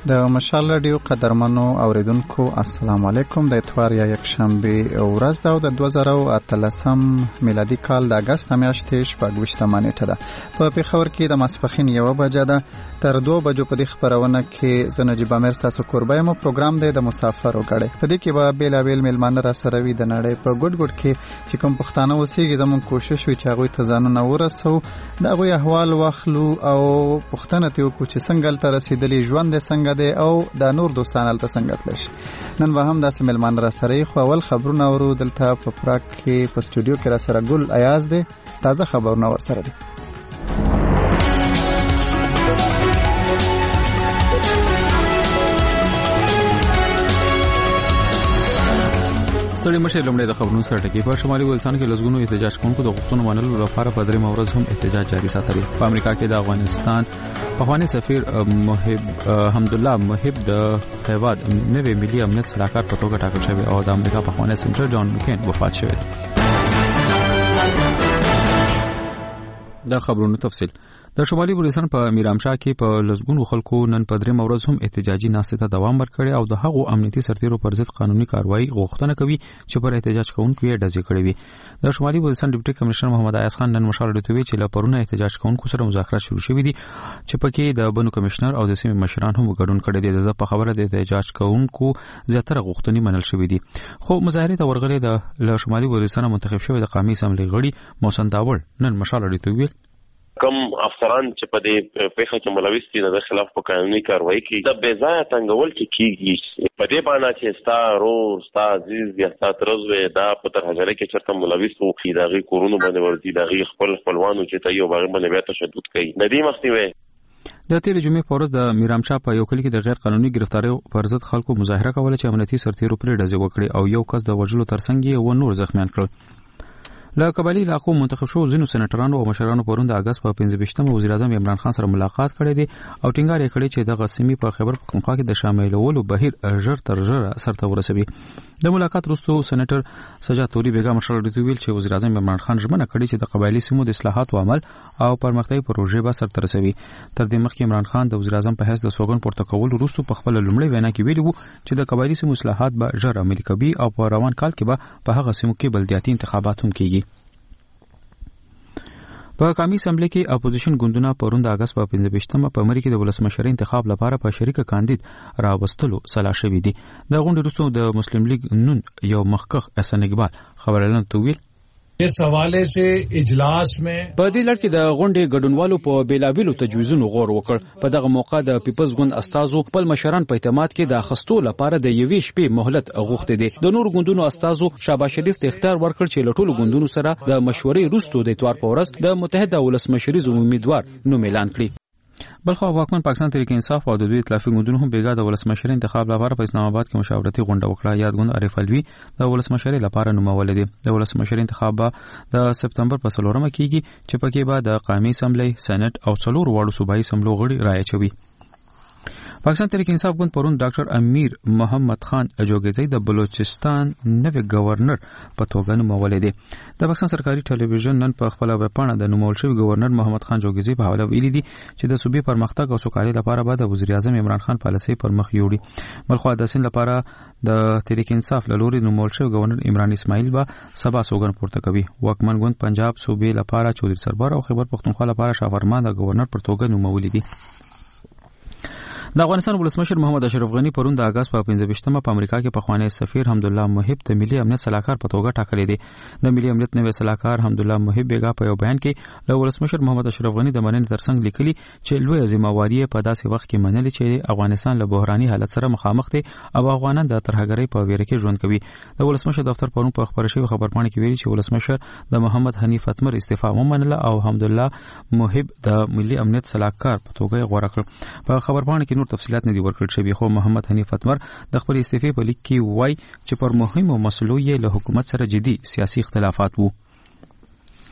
د مشال رادیو قدرمنو اوریدونکو السلام علیکم. د اتوار یا یک شنبه ورځ ده او د 2013 میلادي کال د اگست میاشتې شپږ نیټه ده. په پیښور کې د ماسپښین 1 بجه ده. تر 2 بجو په دې خبرونه کې زه نجیب امیر تاسو کوربه مو پروګرام دی د مسافر وګړي. په دې کې به بیلابیل میلمانه را سره وي د نړۍ په ګډ ګډ کې چې کوم پښتانه اوسېږي زموږ کوشش وي چې هغوی ته ځانونه ورسو، د هغوی احوال واخلو او پوښتنه ترې وکړو چې څنګه هلته رسېدلي، ژوند یې څنګه دی او د نور دوستان هلته څنګه تللی شي. نن به هم داسې میلمانه را سره یې خو اول خبرونه ورو. دلته په پراګ کې په سټوډیو کې را سره ګل ایاز دی، تازه خبرونه ورسره دي. ستړي مشه لومړی د خبرونو سره ټکی. په شمالي ولسان کې لږونو احتجاج کوونکو د غوښتنو منلو لپاره په درې مورز هم احتجاج جاری ساتلی. په امریکا کې د افغانستان پخوانی سفیر حمدالله محب د هیواد نوی ملي امنیت صلاحکار په توګه ټاکل شوی او د امریکا پخوانی سېنیټر جان مکین وفات شوی. دا خبرونو تفصیل. د شمالي ولسان په میرامشاه کې په لږونو خلکو نن په درې مورز هم احتجاجي ناستې ته دوام ورکړي او د هغو امنیتي سرتیرو پر ضد قانوني کاروایی غوښتنه کوي چې پر احتجاج کوونکو یې ډزې کړې وي. د شمالي ولسان ډیپټي کمشنر محمد ایاز خان نن مشال رادیو ته چې لپاره احتجاج کوونکو سره مذاکرات شروع شوي دي چې پکې د بنو کمشنر او د سیمې مشران هم ګډون کړي دي. د په خبره د احتجاج کوونکو زیاتره غوښتنې منل شوې دي. خو مظاهرې ته ورغلي د شمالي ولسان منتخب شوی د قومي اسمبلی غړي محسن داوړ نن مشال رادیو ته ویل کم افسران چې په دې پیښه کې ملوث دي د خلاف په قانوني کاروایی کې د بې ځایه تنګول چې کیږي په دې باندې چې ستا رور ستا عزیز یا ستا ترزوی دا په تر هجره کې چرته ملوث وو چې دغه کورونو باندې ورځي دغه خپلوانو چې ته یو باغ باندې بیا تشدد کوي. ندی مخنیوي د تیر جمعې په ورځ د میرامشاه په یو کلی کې د غیر قانوني گرفتاری پر ضد خلکو مظاهره کوله چې امنیتي سرتیرو پر ډزې وکړي او یو کس د وژلو ترڅنګ یې و نور زخمیان کړل. له قبایلی علاقو منتخب شو ځینو سېنیټرانو او مشرانو پرون د اگست په 15 وزیر اعظم عمران خان سره ملاقات کړې دي او ټینګار یې کړی چې د غسیمي په خبر پختونخوا کې د شاملولو بهیر ژر تر ژره سرته ورسوي. د ملاقات وروسته سېنیټر سجاد توري بیگم مشر رډي ویل چې وزیر اعظم عمران خان ژمنه کړې چې د قبایلی سیمو د اصلاحاتو عمل او پرمختګي پروژې به سرته رسوي. تر دې مخکې عمران خان د وزیر اعظم په حیث د سوګن پورته کول وروسته په خپل لومړی وینا کې ویلي وو چې د قبایلی سیمو اصلاحات به ژر عملي کوي او په روان کال کې به په هغه سیمو کې بلدیاتي انتخابات هم کیږي. په قومي اسمبلی کې اپوزیشن ګوندونه پرون د اگست په 15 په امریکا کې د ولسمشر انتخاب لپاره په شریک کاندید راوستلو سلا شوې دي. د غونډې وروسته د مسلم لیگ نون یو مخکخ احسن اقبال خبرونه تویل इस हवाले से इजलास में په دې لړ کې د غونډې ګډونوالو په بیلابیلو تجویزونو غور وکړ. په دغه موقع د پیپلز ګوند استازو خپل مشران په اعتماد کې د اخستو لپاره د یوې شپې مهلت غوښتي دي. د نور ګوندونو استازو شهباز شریف ته اختیار ورکړ چې له ټولو ګوندونو سره د مشورې وروسته د اتوار په ورځ د متحده ولسمشریز امیدوار نوم اعلان کړي. بلخو واکمن پاکستان تحریک انصاف او د دوی ائتلافي ګوندونو هم بیګا د ولسمشر انتخاب لپاره په اسلام آباد کې مشاورتي غونډه وکړه. یاد ګوند عارف الوی د ولسمشر لپاره نومول دي. د ولسمشر انتخاب د سپتمبر په 4 کېږي چې پکې به د قومي اسمبلی، سېنات او 4 واړو صوبایي اسمبلو غړي رایه چوي. پاکستان تحریک انصاف ګوند پرون ډاکټر امیر محمد خان اجوګزی د بلوچستان نوی گورنر په توګه نومول دي. د پاکستان سرکاري ټلویزیون نن په خپل ویبپاڼه د نومول شوی گورنر محمد خان جوګزی په حواله ویلي دي چې د صوبې پرمختګ او سوکالۍ لپاره به د وزیر اعظم عمران خان پالیسي پر مخ یوړي. بلخو د سین لپاره د تحریک انصاف له لوري نومول شوی گورنر عمران اسماعیل به سبا سوګن پورته کوي. واکمن ګوند پنجاب صوبې لپاره چودري سربار او خیبر پختونخوا لپاره شاهفرمان د گورنر پر توګه نومول دي. د افغانستان ولسمشر محمد اشرف غنی پرون د اگست په 15 په امریکا کې پخوانی سفیر حمدالله محب د ملي امنیت صلاحکار په توګه ټاکل دي. د ملي امنیت نوی صلاحکار حمدالله محب بیګا په یو بیان کې له ولسمشر محمد اشرف غنی د مننې ترڅنګ لیکلي چې لوی ذمہواری په داسې وخت کې منلي چې افغانستان له بحراني حالت سره مخامخ دي او افغانان د ترهګرۍ په ویره کې ژوند کوي. د ولسمشر دفتر پرون په خبري شوی خبرپاڼه کې ویلي چې ولسمشر د محمد حنیف اتمر استعفا ومنله او حمدالله محب د ملي امنیت صلاحکار په توګه غوړه کړ. په خبرپاڼه کې نور تفصيلات نه دي ورکړل شوی خو محمد حنیف اتمر د خپل استعفا په لیک کې وایي چې پر مهمو مسلو یې له حکومت سره جدي سیاسي اختلافات وو.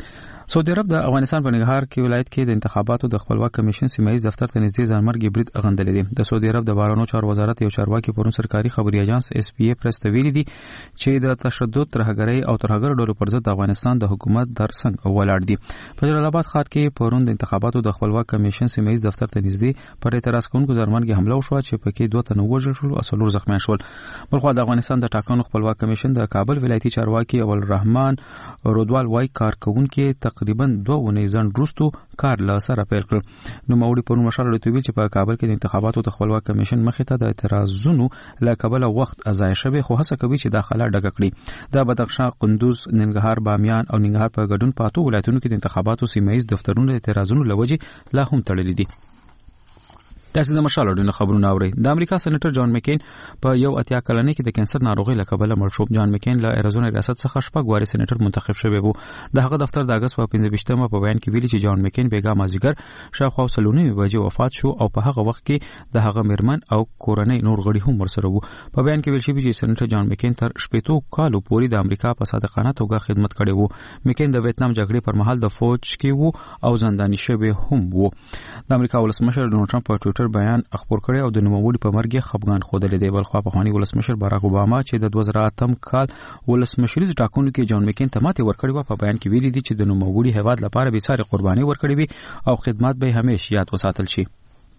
سعودي عرب د افغانستان په ننګرهار کې ولایت کې د انتخاباتو د خپلواک کمیشن سیمایي دفتر ته نږدې ځانمرګي برید غندلې دي. د سعودي عرب د بهرنیو چارو وزارت یو چارواکي پرون سرکاري خبري اژانس SPA پرس ته ویلي دي چې د تشدد ترهګرۍ او ترهګر ډلو پر ضد د افغانستان د حکومت ترڅنګ ولاړ دي. په جلال آباد ښار کې پرون د انتخاباتو د خپلواک کمیشن سیمایي دفتر ته نږدې پر اعتراض کوونکو ځانمرګي حمله وشوه چې پکې 2 تنه وژل شول او 4 زخمیان شول. بلخو د افغانستان د ټاکنو خپلواک کمیشن د کابل ولایتي چارواکي اول الرحمن رودوال وای کارکونکو تقریبا 2 ونې ځند روستو کار لا سره پیل کړ. نو موري په مشال لري چې په کابل کې د انتخاباتو د خپلواک کمیشن مخې ته د اعتراضونو له کابل وخت ضایع شوی خو هڅه کوي چې داخله ډګ کړي. د بدخشان، قندوز، ننګرهار، بامیان او ننګرهار په ګډون پاتو ولایتونو کې د انتخاباتو سیمایي دفترونو د اعتراضونو لوجې لا هم تړلې دي. تاسو د مشال لري خبرونه اورئ. د امریکا سېنیټر جان مکین په یو اتیا کلنۍ کې د کانسر ناروغي له کبله مړ شو. جان مکین له ایریزونا ریاست څخه شپږ واري سېنیټر منتخب شوی وو. د هغه دفتر د اگست په 15مه په بیان کې ویلي چې جان مکین بیګا مازیګر شاوخوا سلونی بجې وفات شو او په هغه وخت کې د هغه مرمن او کورنۍ نور غړي هم ورسره وو. په بیان کې ویل شوی چې سېنیټر جان مکین تر 18 کالو پورې د امریکا په صادقانه توګه خدمت کړی وو. مکین د ویتنام جګړې پر مهال د فوج کې وو او زنداني شوی هم وو. د امریکا ولسمشر ډونالد ټرمپ په ټوئیټر بیان خبر کړی او د نوموړي په مرګ خپګان خوده دی. بلخو په خواني ولسمشر باراک اوباما چې د 2008 کال ولسمشریز ټاکنو کې جان مکین ته ماته ورکړی و په بیان کې ویلي دي چې د نوموړي هیواد لپاره به څاري قرباني ورکړي وي او خدمات به همیشه یاد وساتل شي.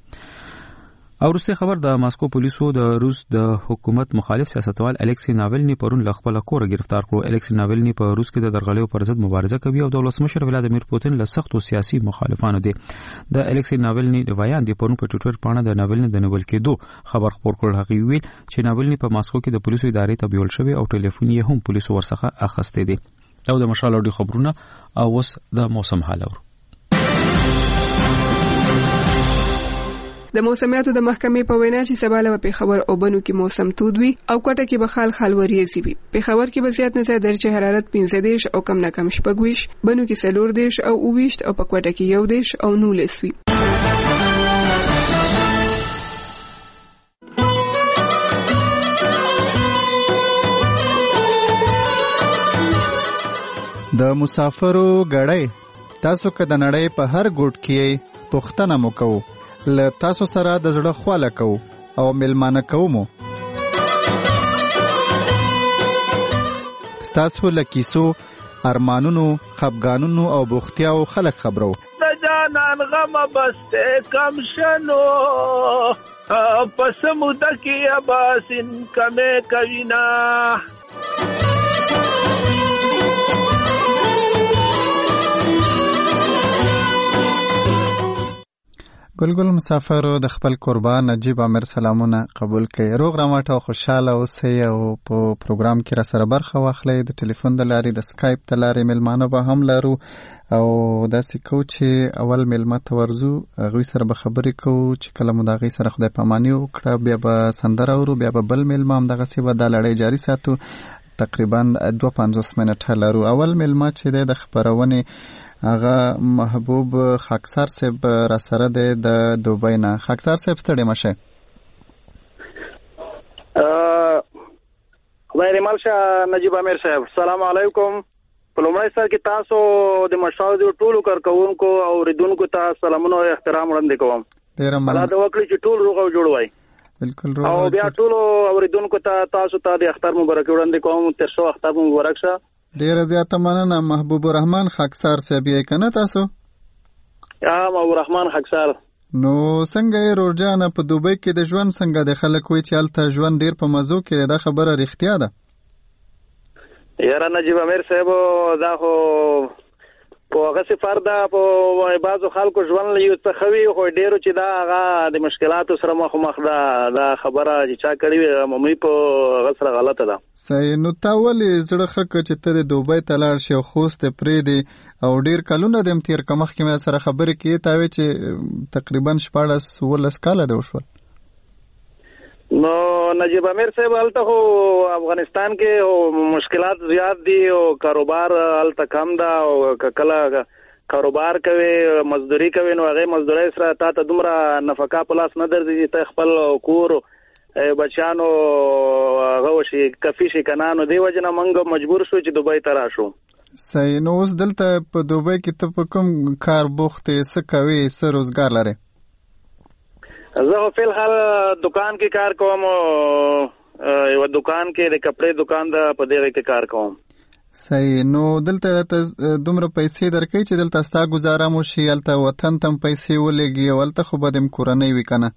او وروسته خبر د ماسکو پولیسو د روس د حکومت مخالف سیاستوال الکسی ناولنی پرون له خپل کور گرفتار کړو. الکسی ناولنی په روس کې د درغلیو پر ضد مبارزه کوي او د ولسمشر ولادیمیر پوتین له سختو سیاسي مخالفانو دی. د الکسی ناولنی د بیان دی پرون په ټوئیټر باندې د ناولنی د نیول کېدو خبر خپور کړل. هغه ویل چې ناولنی په ماسکو کې د پولیسو ادارې ته بیول شوی او ټلیفون یې هم پولیسو ورڅخه اخیسته دي. دا د مشال اوري خبرونه او وس د موسم حال اور. د موسمیاتو د محکمې په وینا چې سبا له پیښور او بنو کې موسم تود وي او کوټه کې به خال وریځي وي. پیښور کې به زیات نه زیات درجه حرارت 15 او کم نه کم 16، بنو کې 14 او 20 او په کوټه کې 11 او 19 وي. د مسافرو غړې تاسو که د نړۍ په هر ګوټ کې پوښتنه مو کوو له تاسو سره د زړه خواله کوو او ملمانه کوو. ستاسو له کیسو، ارمانونو، خفګانونو او بوختیاو خلک خبرو. د جانان غم بسته کم شنو پس موده کې اباسین کمه کوینا. ګلګل مسافرو د خپل قربان نجیب امیر سلامونه قبول کړئ. روغ رمټ او خوشاله اوسئ او په پروګرام کې را سره برخه واخلئ. د ټلیفون د لارې، د سکایپ د لارې ملمانه به هم لرو او داسې کوو چې اول ملمه ته ورځو، هغوی سره به خبرې کوو چې کله مو د هغوی سره خدای پاماني وکړه بیا به سندره اورو، بیا به بل ملمه همدغسې به دا لړۍ جاري ساتو. تقریبا 250 منټه لرو. اول ملمه چې دی د خپرونې هغه محبوب خاکسار صاحب را سره دی د دوبۍ نه. خاکسار صاحب ستړي مشه. خدای دې مل شه نجیب امیر صاحب. السلام علیکم. په لومړي سر کې تاسو د مشاهد ټولو کارکونکو او اوریدونکو ته سلامونه او احترام وړاندې کوم. ډیر مننه. الله دې وکړي چې ټول روغ او جوړ وای. بالکل روغ او بیا ټولو اوریدونکو ته تاسو ته د اختر مبارک وړاندې کوم. تر څو اختر مبارک شه. ډیر زیاته مننه. محبوب الرحمن خاکسار صاحب یې کنه تاسو؟ یا محبوب الرحمن خاکسار. نو څنګه یې روزانه په دوبۍ کې د ژوند څنګه د خلک وي چې هلته ژوند ډیر په مزو کې دا خبره رښتیا ده؟ یاره نجیب امیر صاحب دا خو په هغه سفر ده په بعضو خلکو ژوند یو څه خوي خو ډیرو چې دا هغه د مشکلاتو سره مخ ده. دا خبره چې چا کړې وي عمومي په هغه سره غلطه ده. صحیح. نو تا ولې زړه ښه کړ چې ته د دوبۍ ته لاړ شې او خوست یې پرېږدې او ډېر کلونه دې هم تېر کړه؟ مخکې مې سره خبرې کړې تا وې چې تقریبا 14-15 کاله دې وشول. نو نجیب امیر صاحب هلته خو افغانستان کې مشکلات زیات دي او کاروبار هلته کم ده او کله کاروبار کوي مزدوري کوي نو هغه مزدوري سره تا ته دومره نفقه په لاس نه درځي چې ته خپل کور بچیانو هغه وشي کفي شي کنه. نو دی وجه نه موږ مجبور شو چې دوبۍ ته راشو. صحیح. نو اوس دلته په دوبۍ کې ته په کوم کار بوخت یې، څه کوې، څه روزګار لرې؟ زه خو فی الحال دکان کې کار کوم، یو دکان کې د کپړې دکان ده، په دغه کې کار کوم. صحیح. نو دلته دومره پیسې درکوي چې دلته ستا ګزاره مو شي، هلته وطن ته هم پیسې ولېږي او هلته خو به د کورنۍ وي که نه؟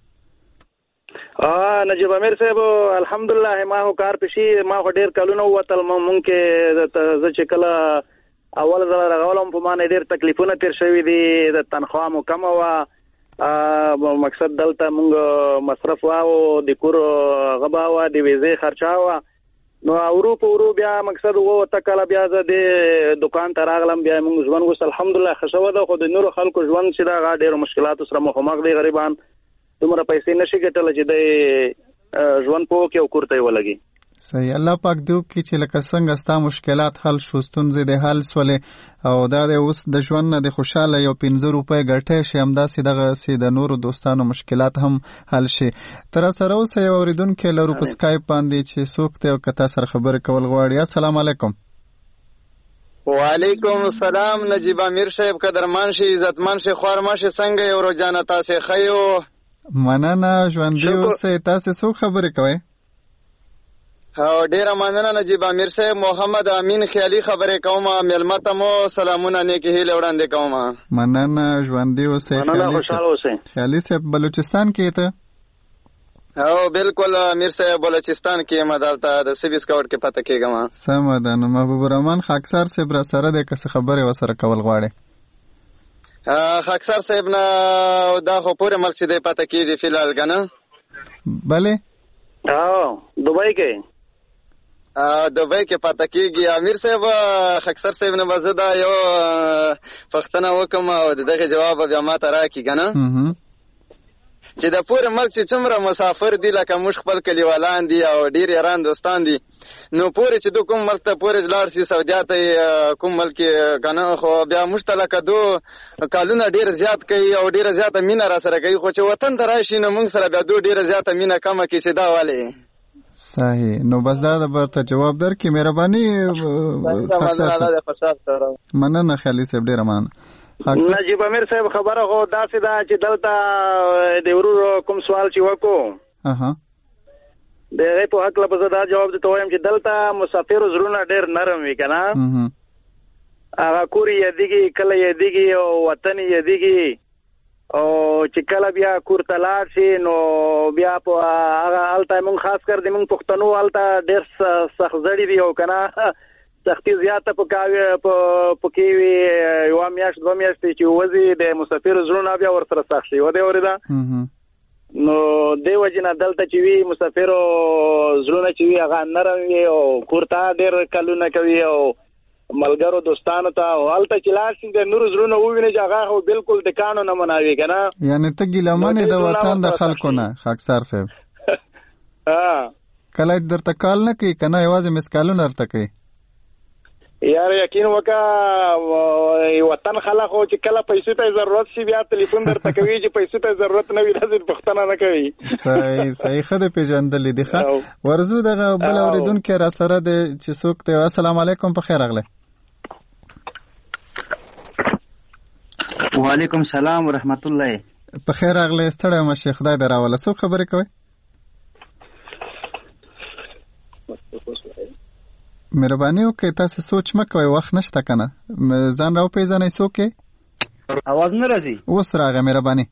نجیب امیر صاحب الحمدلله ما خو کار پشي، ما خو ډېر کلونه ووتل. مونږ کې زه چې کله اول ځل رغولم په ما نه ډېر تکلیفونه تېر شوي دي، د تنخوا مو کمه وه، مقصد دلته مونږ مصرف واو، د کور غبا وه، د ویزې خرچه وه. نو ورو په ورو بیا مقصد وته کله بیا زه د دکان ته راغلم، بیا موږ ژوند اوس الحمدلله ښه شوی ده. خو د نورو خلکو ژوند چې ده هغه ډېرو مشکلاتو سره مخامخ دي. غریبان دومره پیسې نشي ګټلی چې دی ژوند په وکړي او کور ته یې ولګي. صحیح. الله پاک دې وکړي چې لکه څنګه ستا مشکلات حل شو، ستونزې دې حل سولې او دا د اوس د ژوند نه د خوشحاله یو 15 روپۍ ګټی شي، همداسې دغسې د نورو دوستانو مشکلات هم حل شي. ته را سره اوسه یو اورېدونکی لرو په سکایپ باندې چې څوک دی او که تا سره خبرې کول غواړي. السلام علیکم. وعلیکم السلام نجیب امیر صاحب، قدرمن شي، عزتمن شي، خوارمن شي، څنګه یو روزانه تاسې ښه یو؟ مننه، ژوندي اوسئ. تاسې څوک خبرې کوئ؟ ډیره مننه نجیب امیر صاحب، محمد امین خیالي خبرې کوم، مېلمه ته مو سلامونه نیکې هیلې وړاندې کوم. مننه، ژوندي اوسئ. خوشحاله اوسئ. خیالي صاحب بلوچستان کې ته؟ او بالکل امیر صاحب بلوچستان کې یم، دلته د سیب سکاوټ کې پته کېږم. سمه ده. نو محبوب الرحمن خاکسار صاحب را سره دی، که څه خبرې ورسره کول غواړې؟ خاکسار صاحب نه دا خو پورې ملک چې دی پته کېږي فی الحال که نه؟ بلې دوبۍ کې دوبۍ کې پته کېږي. امیر صاحب خاکسار صاحب نه به زه دا یو پوښتنه وکړم او د دغې جواب بیا ما ته راکړي که نه، چې د پورې ملک چې څومره مسافر دي لکه موږ خپل کلیوالان دي او ډېر یاران دوستان دي، نو پورې چې دو کوم ملک ته پورې لاړ شي، سعودیا ته کوم ملک که نه، خو بیا موږ ته لکه دو کالونه ډېر زیات کوي او ډېره زیاته مینه را سره کوي، خو چې وطن ته راشي نو موږ سره بیا دو ډېره زیاته مینه کمه کړي چې دا ولې. صحیح. نو بس دا د برته جواب درکې. مهرباني مننه خیالي صاحب، ډېره مننه. نجیب امیر صاحب خبره خو داسې ده چې دلته د ورور کوم سوال چې وکړو د هغې په هکله به زه دا جواب درته وایم چې دلته مسافرو زړونه ډېر نرم وي که نه، هغه کور یې یادېږي، کله یې یادېږي او وطن یې یادېږي، او چې کله بیا کور ته لاړ شي نو بیا په هغه هلته مونږ خاص کر د مونږ پښتنو هلته ډېر سخت زړي دي او که نه سختي زیاته پکې وي، یوه میاشت دوه میاشتې چې وځي د مسافرو زړونه بیا ورسره سخت شي. ودې اورېده؟ نو دې وجې نه دلته چې وي مسافرو زړونه چې وي هغه نرم وي او کور ته ډېر کلونه کوي او ملګرو دوستانو ته، او هلته چې لاړ شي د نورو زړونه وویني چې هغه خو بالکل د کانو نه مناوي که نه، یعنې ته ګیلمن یې د وطن د خلکو نه. خاکسار صاحب کله درته کال نه کوي که نه یوازې مسکالونه درته کوي؟ یار یقین وکړه وطن خلک خو چې کله پیسو ته ضرورت شي بیا تلیفون درته کوي، چې پیسو ته ضرورت نه وي داسې پوښتنه نه کوي. صحیح صحیح. ښه دې پېژندلې دي. ښه ورځو دغه بل اورېدونکی را سره دی چې څوک دی. السلام علیکم، په خیر راغلی. وعلیکم السلام ورحمت الله. په خیر راغلی، ستړی یم شیخ، خدای دې راوله. څوک خبرې کوئ؟ مهرباني وکړئ تاسې سوچ مه کوئ، وخت نشته که نه، ځان را وپېژنئ څوک یې؟ اواز نه راځي؟ اوس راغی. مهرباني.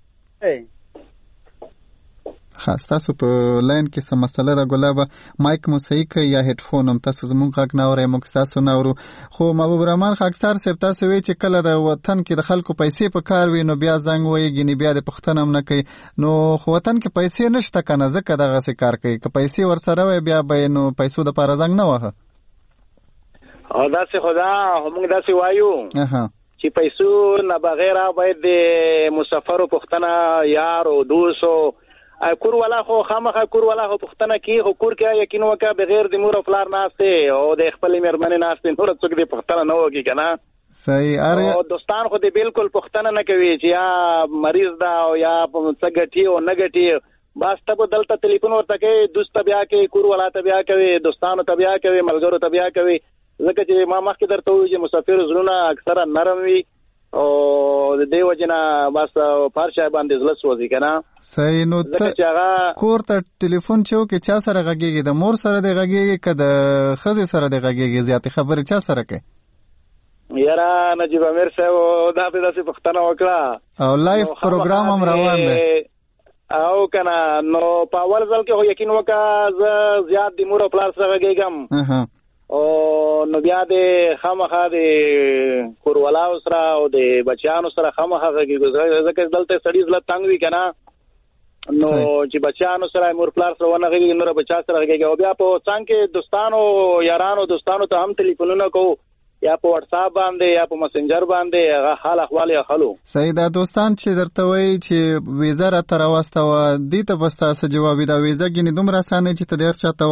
ښه ستاسو په لاین کې څه مسله ده ګلابه؟ مایک مو صحیح کوي یا هیډفون هم؟ تاسو زموږ غږ نه اورئ، موږ ستاسو نه اورو. خو محبوب الرحمن خاکسار صاحب تاسو وایئ چې کله د وطن کې د خلکو پیسې په کار وي نو بیا زنګ وایي ګینې بیا د پوښتنه هم نه کوي. نو خو وطن کې پیسې نشته که نه، ځکه دغسې کار کوي. که پیسې ورسره وی بیا به یې نو پیسو دپاره زنګ نه وهه. او داسې خو دا موږ داسې وایو چې پیسو نه بغیره باید د مسافرو پوښتنه یار او دوست او کور والا خو خامخا کور والا خو پوښتنه کوي، خو کور کې یقین وکړه بغیر د مور او پلار ناستې او د خپلې مېرمنې ناستې نور څوک دې پوښتنه نه وکړي که نه. صحیح. او دوستان خو دې بالکل پوښتنه نه کوي چې یا مریض ده او یا څه ګټي او نه ګټي، بس ته به دلته تلیفون ورته کوي، دوست ته بیا کوي، کور والا ته بیا کوي، دوستانو ته بیا کوي، ملګرو ته بیا کوي، ځکه چې ما مخکې درته وویل چې مسافر زړونه اکثره نرم وي او د دې وجه نه بس فارشه باندې زړه سوځي که نه. صحیح. نو ته کور ته ټلیفون چې وکړې چا سره غږېږي؟ د مور سره دې غږېږي که د ښځې سره دې غږېږي؟ زیاتې خبرې چا سره کوي؟ یاره نجیب امیر صاحب دا په داسې پوښتنه وکړه او لایف پروګرام هم روان دی او که نه نو په اول ځل کې خو یقین وکړه زه زیات د مور او پلار سره غږېږم او نو بیا د خامخا د کوروالاو سره او د بچیانو سره خامخا غږېږو ځکه دلته سړي زړه تنګ وي که نه نو چې بچیانو سره مور پلار سره ونه غږېږي نور بچا سره غږېږي او بیا په څنګ کې دوستانو یارانو دوستانو ته هم ټلیفونونه کوو یا په واتس اپ باندې یا په مسنجر باندې هغه حال احوال یې خلو. صحیح. دا دوستان چې درته وایي چې ویزه راته راواستوه دې ته به ستاسو جواب وي دا ویزه ګینې دومره اسانه چې ته ډېر چاته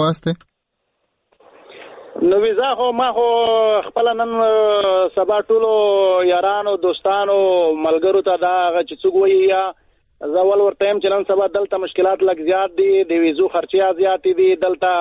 واستې؟ نو ویزه خو ما خو خپله نن سبا ټولو یارانو دوستانو ملګرو ته دا هغه چې څوک وایي یا زه اول ورته یم چې نن سبا دلته مشکلات لږ زیات دي د ویزو خرچې زیاتې دي دلته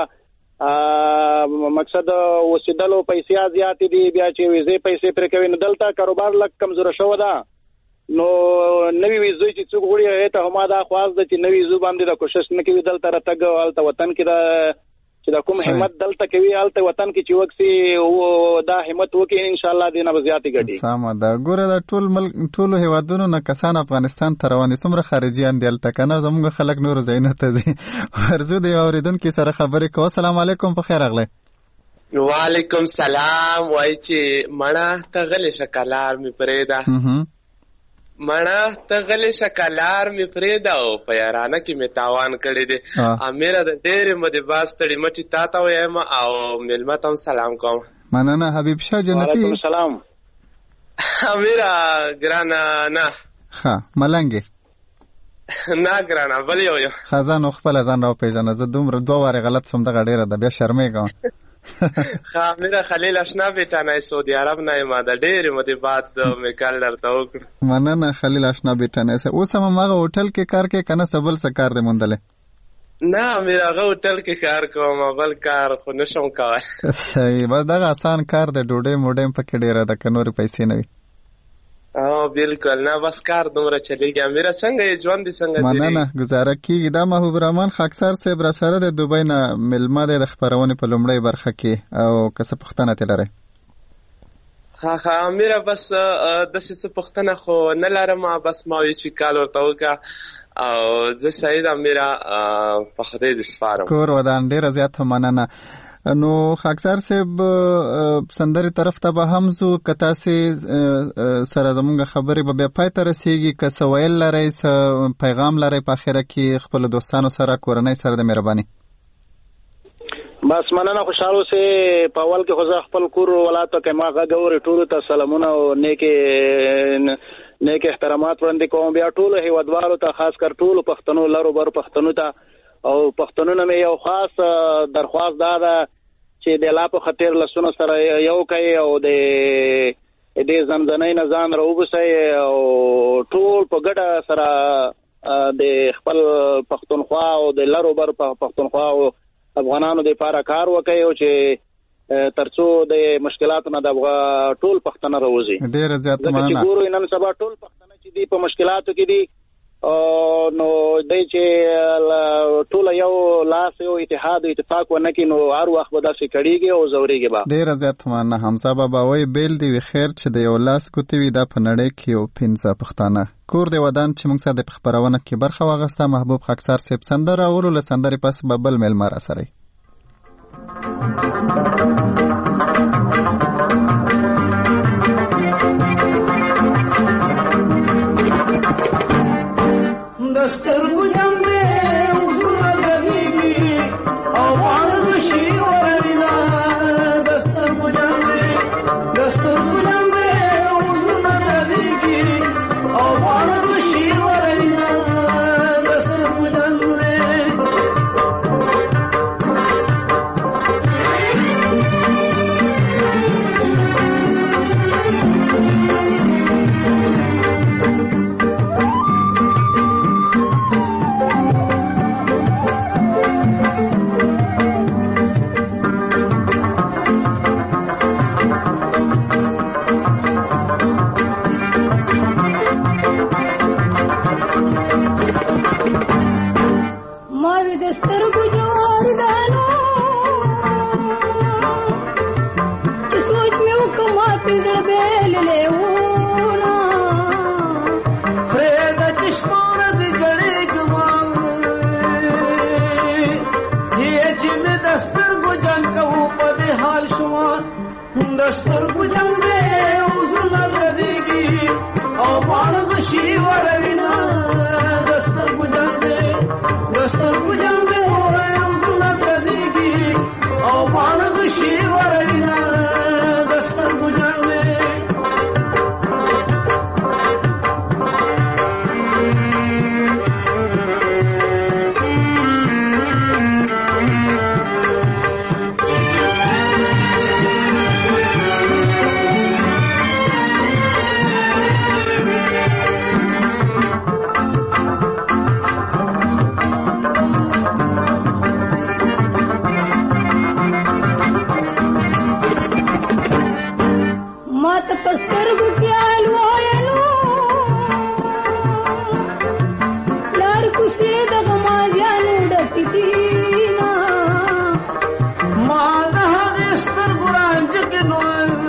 مقصد وسیدلو پیسې زیاتې دي بیا چې ویزې پیسې پرې کوي نو دلته کاروبار لږ کمزوره شوی ده نو نوي ویزې چې څوک غواړي هغې ته هم دا خواست ده چې نوي ویزو باندې د کوشش نه کوي دلته راتګ هلته وطن کې چې دا کوم همت دلته کوي هلته وطن کې چې وکسي دا همت وکړي انشاءالله دې نه به زیاتې ګټي. سمه ده. ګوره دا ټولو هېوادونو نه کسان افغانستان ته روان دي څومره خارجیان دي هلته که نه زموږ خلک نورو ځایونو ته ځي. ورځو د یو اورېدونکي سره خبرې کوو. السلام علیکم په خیر راغلی. وعلیکم سلام. وایي چې مړه ته غلې شه کلار مې پرېږده مړه ته غلې شه کلار مې پرېږده او په یارانه کې مې تاوان کړی دی. امیره د ډېرې مودې بعد ستړي مټې تا ته ویم او مېلمه ته هم سلام کوم. مننه حبیب شاه جنتي. وعلیکم سلام. امیره ګرانه نه ښه ملنګې نه ګرانه بل یو خزان خپله ځان راوپېژنه زه دومره 2 وارې غلط شوم دغه ډېره ده بیا شرمېږم. خامیره خلیل اشنا بیٹا نه سعودي عرب نه ما د ډېرې مودې بعد مې کال درته وکړ. مننه خلیل اشنا بیٹا نه. اوس هم هغه هوټل کې کار کوي که نه څه بل څه کار دی موندلی؟ نه مې هغه هوټل کې کار کوم بل کار خو نه شم کولی. صحیح. بس دغه آسان کار دی ډوډۍ موډۍ هم پکې ډېره ده که نورې پیسې نه وي. بالکل نه بس کار دومره چلیږي. امیره څنګه یې ژوند دې څنګه تېرېږي؟ مننه ګزاره کېږي. دا محبوب رحمان خاکسار صاحب را سره د دوبۍ نه مېلمه دی د خپرونې په لومړۍ برخه کې او که څه پوښتنه ترې لرئ؟ ښه امیره بس داسې څه پوښتنه خو نه لرم بس ما وایي چې کال ورته وکړه او زه سعید امیره په خدای دې سپارم. کور ودان ډېره زیاته مننه. نو خاکسار صاحب سندرې طرف ته به هم ځو که تاسې سره زموږ خبرې به بیا پای ته رسېږي که څه ویل لرئ څه پیغام لرئ په اخره کې خپلو دوستانو سره کورنۍ سره د مهرباني؟ بس مننه خوشحال اوسئ. په اول کې خو زه خپل کور ولایتو کې ما غږ اورې ټولو ته سلامونه او نیک احترامات وړاندې کوم. بیا ټولو هیوادوالو ته خاص کر ټولو پښتنو لرو برو پښتنو ته او پښتنو نه یو خاص درخواست دا ده چې د لا په خاطر لسونو سره یو کوي او د دې زمزنۍ نه ځان راوباسئ او ټول په ګډه سره د خپل پښتونخوا او د لرو بر پښتونخوا او افغانانو د لپاره کار وکړي او چې ترڅو د مشکلاتو نه د ټول پښتانه راوځي. ډېره زیاته مننه. چې ګورو نن سبا ټول پښتانه چې دي په مشکلاتو کې دي نو دی چې ټول یو لاس یو اتحاد او اتفاق ونه کړي نو هر وخت به داسې کړېږي او ځورېږي به. ډېره زیاته مننه. حمزه بابا وایي بیل دې وي خیر چې د یو لاس ګوتې وي دا په نړۍ کې یو 15 پښتانه. کور دې ودان چې موږ سره د خپرونه کې برخه واخیسته. محبوب خاکسار صاحب سندره اورو له سندرې پس به بل مېلمه را سره دستر گویم به حضور غریبی آوان روشی ورمینا دستر گویم به حضور غریبی آوان روشی ورمینا دستر گویم به پزړ بیل لیونا پرې د چشمور د جړې ګمان هي چې مې دستر ګو جنگ کو په دې حال شو دستر ګو جنگ دې وزل لږیږي او باندې شي وروینا دستر ګو جنگ دې دستر ګو جنگ دې وزل لږیږي او باندې شي وروینا دستر ګو جنگ دې پسترګو کېال وایلو لار کوسي د غمازانو ډکتینا ما د هغه سترګو رانج کې نو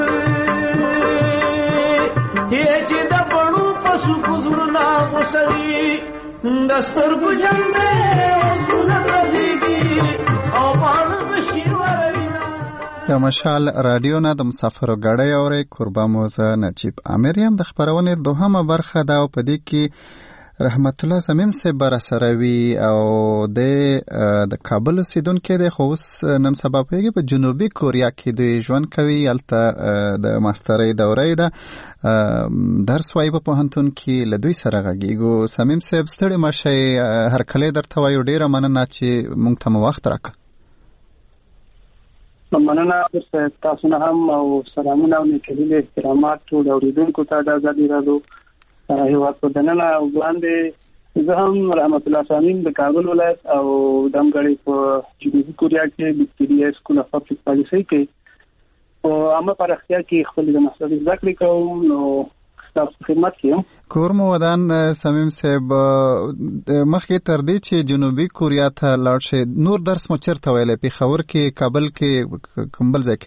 هي چې د پړو پسو کوزړنا وسوي د سترګو جنگ دې زونه راځي او باندې شي وري د مشال رادیو نه د مسافرو غړې اورې قربا موزه نجیب امیر یم د خبرونه دوهمه برخه دا په دې کې رحمت الله زمیم سے بر سروي او د کابل اوسیدونکو د خوس نن سبا په جنوبي کوریا کې د ژوند کوي الته د ماسترۍ دورې ده درس وايي په پوهنتون کې لدوی سره غږیږو سمیم صاحب ستړي مشه هر کله درته وایو ډیره مننه چې مونږ ته وخت راکړه مننه تاسو نه هم او سلامونه او نیکلي احترامات ټول اوریدونکو ته د ازادي راډیو هیواد په دننه وړاندې زه هم رحمت الله سامین د کابل ولایت او دمګړی په جنوبي کوریا کې د PDS سکول اف پبلک پالیسي کې او عامه پراختیا کې خپل د مسلې ذکر کوم نو تاسو خدمت کوم کورمو ودان سمیم صاحب مخکې تر دې چې جنوبي کوریا ته لاړ شي نور درس مو چیرته ویلې په خبر کې کابل کې کومبل ځای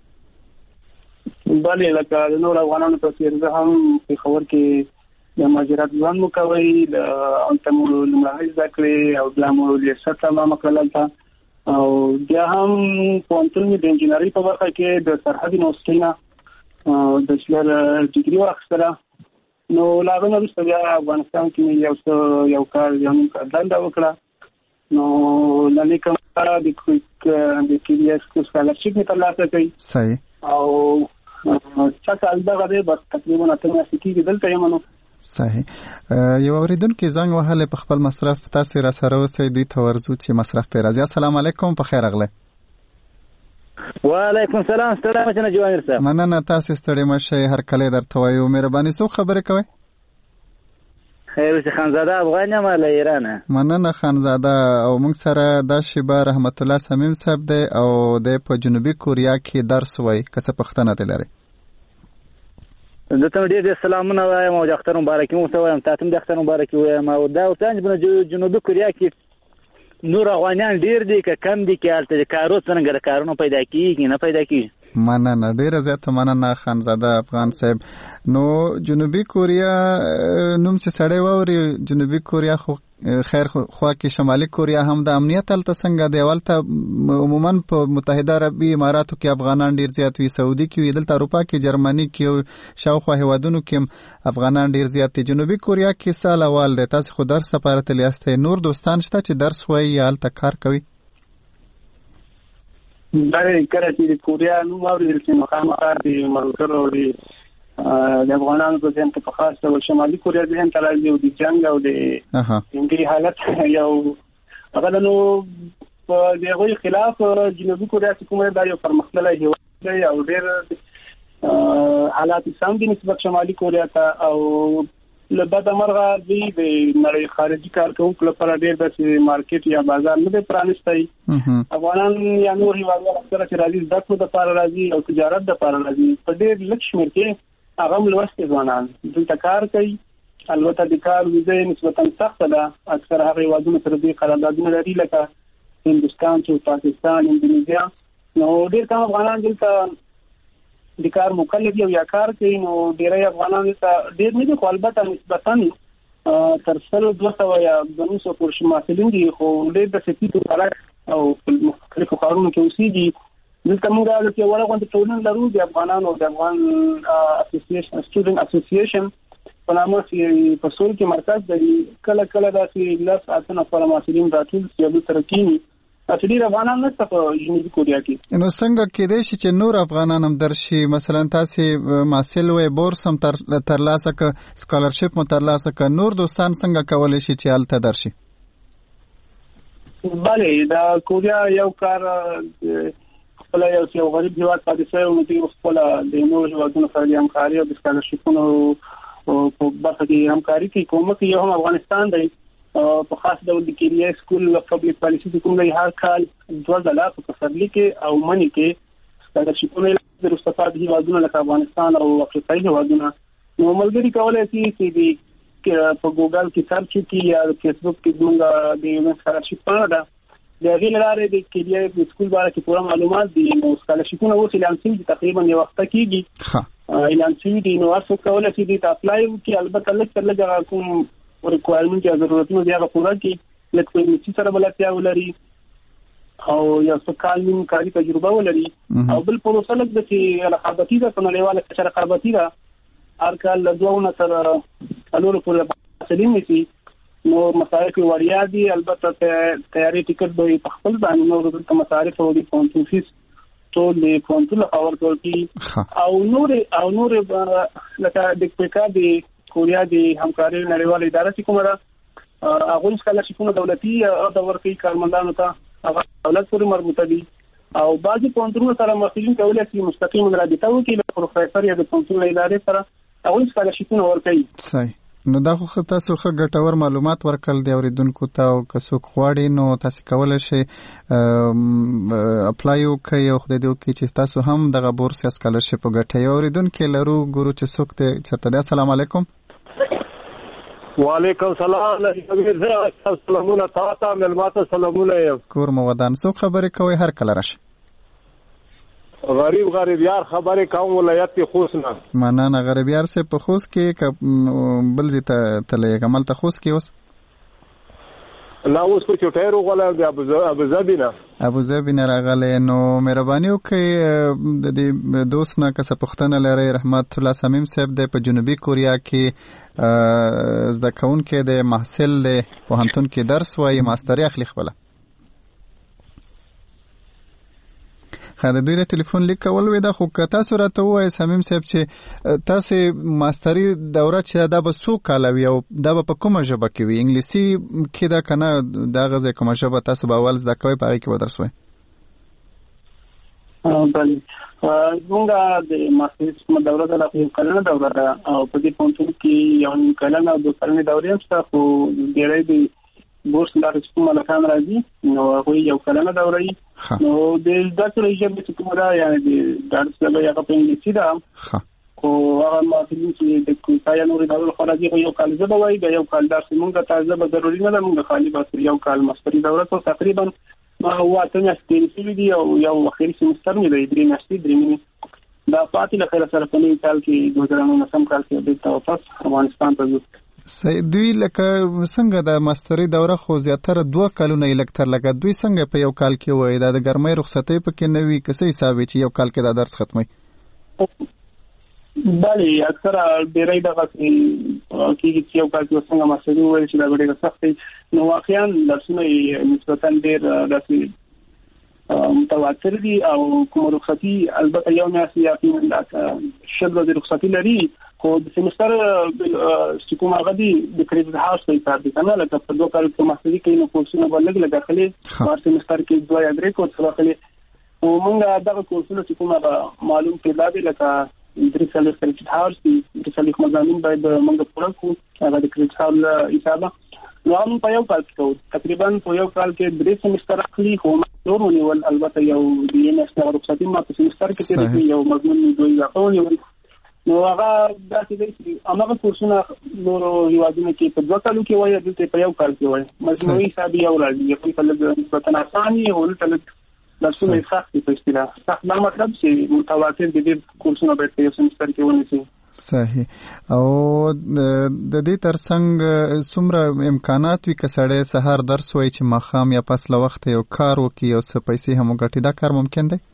بله لکه نور افغانانو په څیر زه هم په خبر کې د مهاجرت ځوان مو کوي د انتمو لمړی ذکرې او بیا مو لیسه تمام کړل او بیا هم پوهنتون د انجینرۍ په برخه کې د سرحدي نوستینا د شلر ډیګري واخیستله نو لا غوښتل وروسته بیا افغانستان کې یو کار یو دنده وکړه نو لنې کوم د PDS سکالرشپ مې ترلاسه کړی صحیح او څه کال دغه دی بس تقریبا اته میاشتې کېږي دلته یم نو صحیح یو اوریدونکو زنګ وهله په خپل مصرف تاسو را سره اوسئ دوی ته ورزو چې مصرف په راځي السلام علیکم په خیر اغله وعلیکم سلام ستړي مشه جوامیر صاحب مننه تاسو ستړي مشه هر کله درته وایو مهرباني سو خبره کوي خیر اوسه خانزاده افغان یم له ایران مننه خانزاده او موږ سره د شیبه رحمت الله سمیم صاحب دی او د په جنوبي کوریا کې درس وای کسه پښتنه تلري دته ډېر سلامونه وایم او د اختر مبارکي مو ته وایم تاسو د اختر مبارکي وایم او دا ورته په جنوبي کوریا کې نور افغانان ډېر دي که کم دي کې الته کارو څنګه کارونه پیدا کیږي نه پیدا کیږي مننه ډیره زیاته مننه خانزاده افغان صاحب نو جنوبي کوریا نوم چې سړی ووري جنوبي کوریا خو خیر خوا کې شمالي کوریا هم د امنیت الته څنګه دی ولته عموما په متحده عربي اماراتو کې افغانان ډیر زیات وي سعودي کې وي دلته اروپا کې جرمني کې شاوخوا هیوادونو کې افغانان ډیر زیات دي جنوبي کوریا کې سال اول دی تاسو خو درس سفارت لیاسته نور دوستان شته چې درس وایي الته کار کوي دا کله چې کوریا نو ماوري چې مخامخ دي مرکزو دي د افغانانو په ځین ته په خاص ډول شمالي کوریا ځین ته راځي او د جنگ او د انګری حالت یو هغه نو په دغه خلاف جنوبي کوریا چې کومه دا یو پرمختللی هیواد دی او ډېر حالات سم دي نسبت شمالي کوریا ته او لبد مرغه دی د نړۍ خارجي کارکونکو لپاره ډېر د مارکیټ یا بازار نه پرانیستي افغانان یا نور هیوادونه سره چې راځي د خپل لپاره راځي او تجارت لپاره راځي په ډېر لږ شمېر کې هغه لوستي ځوانان دلته کار کوي البته د کار ویزه نسبتا سخته ده اکثر هغه هیوادونه سره د قراردادونه لري لکه هندستان چې پاکستان اندونیزیا نو ډېر کم افغانان دلته د کار مکلف یا کار کوي نو ډیری افغانانو ته ډیر نه دي خو البته نسبتاً تر 200 یا 200 پورې محصلین دي خو ډیر د سپیډ لپاره او مختلفو کارونو کې اوسېږي دلته موږ د یو غونډه ټولنه لرو د افغانانو د افغان اسوسییشن سټوډنټ اسوسییشن په نامه چې په سول کې مرکز دی کله کله داسې لاس اتنه پر محصلین راټول چې به ترکینی اصلي افغانان نه په جنوبي کوریا کې نو څنګه کېدای شي چې نور افغانان هم درشي مثلا تاسو محصل وي بورس هم ترلاسه ک سکالرشپ مو ترلاسه ک نور دوستان څنګه کولای شي چې الته درشي بله دا کوریا یو کار خپل یو غریب هیواد پاتې شوی نو دوی خپل د نور هیوادونو سره همکاري او د سکالرشپونو په برخه کې همکاري کوي کومه کې یو هم افغانستان دی په خاص ډول د کیریا سکول پبلک پالیسی کوم دی هر کال 2000 په فضلي کې او منی کې سکالرشپونه د رستفاد هیوادونو لکه افغانستان او افریقایي هیوادونه نو ملګری کولای شي چې په ګوګل کې سرچ وکړي یا فیسبوک کې موږ د یو سکالرشپ په اړه د غیر لارې د کیریا سکول باره کې پوره معلومات دي نو سکالرشپونه اوس اعلان شوي تقریبا یو وخت کېږي اعلان شوي دي نو تاسو کولای شئ د اپلای وکړئ البته لږ لږ کوم ریکوایرمنټ یا ضرورتونه دی هغه پوره کړي لکه چې سره بلاتیا ولري او یا څه کالین کاری تجربه ولري او بل پروسه لږ د چې رقابتي ده په نړیواله کچه رقابتي ده هر کال له 2 تر 3 پورې سلیم نشي نو مصارف وړیا دي البته تیاری ټیکټ به په خپل باندې نو د مصارف او د پونتون فیس ټول له پونتون اور کوي او نور لکه د پکا د کوریا د همکاري نړیواله اداره چې کومه ده هغه سکالرشپونه دولتي او د ورکي کارمندانو ته هغه دولت پورې مربوطه دي او بعضي پونتونو سره مسؤلین کولای شي مستقیم رابطه وکړي له پروفیسور یا د پونتون ادارې سره هغه سکالرشپونه ورکوي صحیح نو دا خو تاسو خو ګټور معلومات ورکړل دی اوریدونکو ته او که څوک غواړي نو تاسو کولای شئ اپلای وکړئ او خدای دې وکړي چې تاسو هم دغه بورس یا سکالرشپ وګټئ اوریدونکو لرو ګورو چې څوک ته چرته دی السلام علیکم وعلیکم السلام سلامونه تاسو ملماته سلامونه کور مو ودان څوک خبرې کوي هر کله راشه غریب یار خبرې کوم ولایت خوست نه مننه غریب یار سه په خوست کې بل زی ته تلې کمال ته خوست کې اوس لا اوس په چټیرو غلا د ابو ظبي نه راغله نو مهرباني وکړئ د دې دوست نه کس پښتنه لري رحمت الله سمیم صاحب د په جنوبي کوریا کې زده کوونکې د محصل له پوهنتون کې درس وایي ماستری اخلي خپل خاله دوی د ټلیفون لیک کول وې دا خو تاسو راته وایي سمیم صاحب چې تاسو ماستری دوره چې دا به څو کال وي او دا به په کومه ژبه کې وي انګلیسي کې دا کنه دا غزه کومه ژبه تاسو به اول زده کوئ په هغه کې به درس وایي بله موږ د ماستری دوره د یو کلنه دوره ده او په دې پونتون کې یو کلنه او 2 کلنه دوره هم شته خو ډېرې دي بورس لاره چې کومه لکان راځي نو هغه یو کلنه دوره نو د داسې ژبه چې کومه ده یعنی د درس ژبه یا په انګلیسي ده خو هغه ماستری چې د کومه نور دوره خو راځي یو کال ژبه وایي د یو کال درس موږ ته ژبه ضروري نه ده موږ خالي بس یو کال ماستری دوره ته تقریبا ما هو اتنه ستې دی او یو اخري سمستر مې دی درې میاشتې درې مې دا پاتې لکه سره په نوي کال کې 2019 کال کې د واپس افغانستان ته ځو دوی لکه څنګه د ماستری دوره خو زیاتره 2 کالونه الکتر لکه دوی څنګه په یو کال کې وای د ګرمۍ رخصتۍ پکې نوي کسې حساب چې یو کال کې دا درس ختمي بله اکثره ډېرې دغه کې یو کال کې څنګه ماستری وایي چې دا ډېر سخت دی نو واقعا درسونه نسبتاً ډېر داسې متواتر دي او کوم رخصتي البته یو میاشت یا په شبه د رخصتي لري خو د سمستر چې کوم هغه دي د کریډټ هاوس په حساب دي کنه لکه په 2 کال کې ماستری کې نو کورسونه باندې لګاخلي په سمستر کې 2 یا 3 کورس راخلي او موږ دغه کورسونه چې کوم معلوم پیدا دي لکه د کریډټ هاوس دي د صلیح مضامین باید موږ پوره کوو هغه د کریډټ هاوس حساب نو هم په یو کال کې تقریبا په یو کال کې 3 سمستر اخلي خو نور ونیول البته یو د یونیورسيټي رخصتي ما په سمستر کې تیرې یو مضمون دوی راغونی نو هغه داسې دی چې هغه کورسونه نور هیوادونو کې په 2 کالو کې وایي دلته په یو کال کې وایي مجموعي حساب یو راځي په لږ نسبتاً اساني او تل درسونه سخت دي په اصطلاح سخت دا مطلب چې متواتر دي کورسونه باید په یو سمستر کې ونیسي. صحیح. او د دې ترڅنګ څومره امکانات وي که سړی سهار درس وایي چې ماښام یا پس له وخته یو کار وکړي او څه پیسې هم وګټي، دا کار ممکن دی؟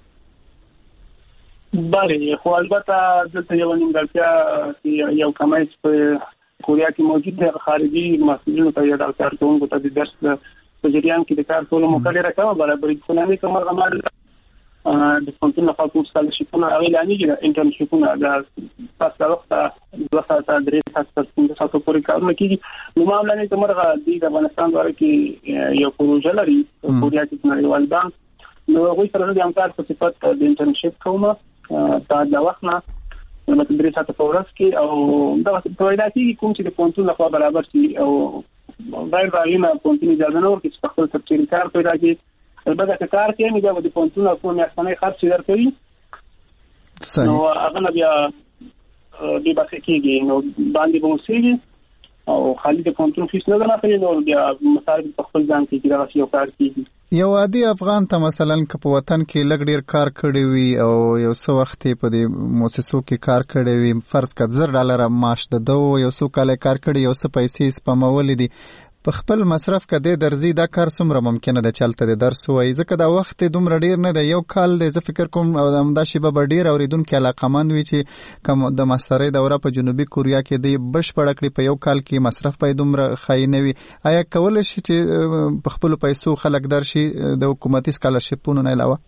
بله، خو البته دلته یو نیمګړتیا یو کمی په کوریا کې موجود دی، خارجي محصلینو ته یا د کارکوونکو ته د درس په جریان کې د کار کولو موقع ډېره کمه برابرېږي. خو نامې کومه عمل د پوهنتون لخوا کوم سکالرشیپونه هغې لانېږي، د انټرنشیپونه د پس له وخته 2 ساعته 3 ساعته تر 5 ساعته پورې کارونه کېږي. نو معمولا کومرغه دوی د افغانستان دواره کې یو پروژه لري په کوریا کې نړیوال بانک، نو هغوی سره د همکار په صفت د انټرنشیپ کومه تا د وخت نه مطلب 3 ساعته په ورځ کې، او دا پیدا کېږي کوم چې د پوهنتون لخوا برابر شي او غیر راغلي پوهنتون اجازه نه ورکړي چې په خپل تفصیلي کار پیدا کړي. البته که کار کوي نو بیا د پوهنتون کوم میاشتنی خرڅ درکوي، نو هغه بیا بې بخښه کېږي، نو باندې به اوسېږي او خالي د پوهنتون فیس نه اخلي، نو بیا مصارف په خپل ځان کې دغه یو کار کېږي. یو عادي افغان ته مثلا که په وطن کې لږ ډیر کار کړی وي او یو څه وخت په دې مؤسسو کې کار کړی وي، فرض کړه $10 معاش ده او یو څو کال کار کړی، یو څه پیسې سپمولې دي په خپل مصرف کده درځي، دا کار څومره ممکنه ده چلته د درس وای؟ ځکه دا وخت دومره ډیر نه دی، یو کال دی. زه فکر کوم او همدا شی به ډیر اوریدونکو علاقمند وي چې کوم د ماسترۍ دوره په جنوبي کوریا کې دی بشپړ کړی، په یو کال کې مصرف په دومره خای نه وي. آیا کول شي چې په خپل پیسو خلک درشي د حکومتي سکالرشیپونو نه علاوه؟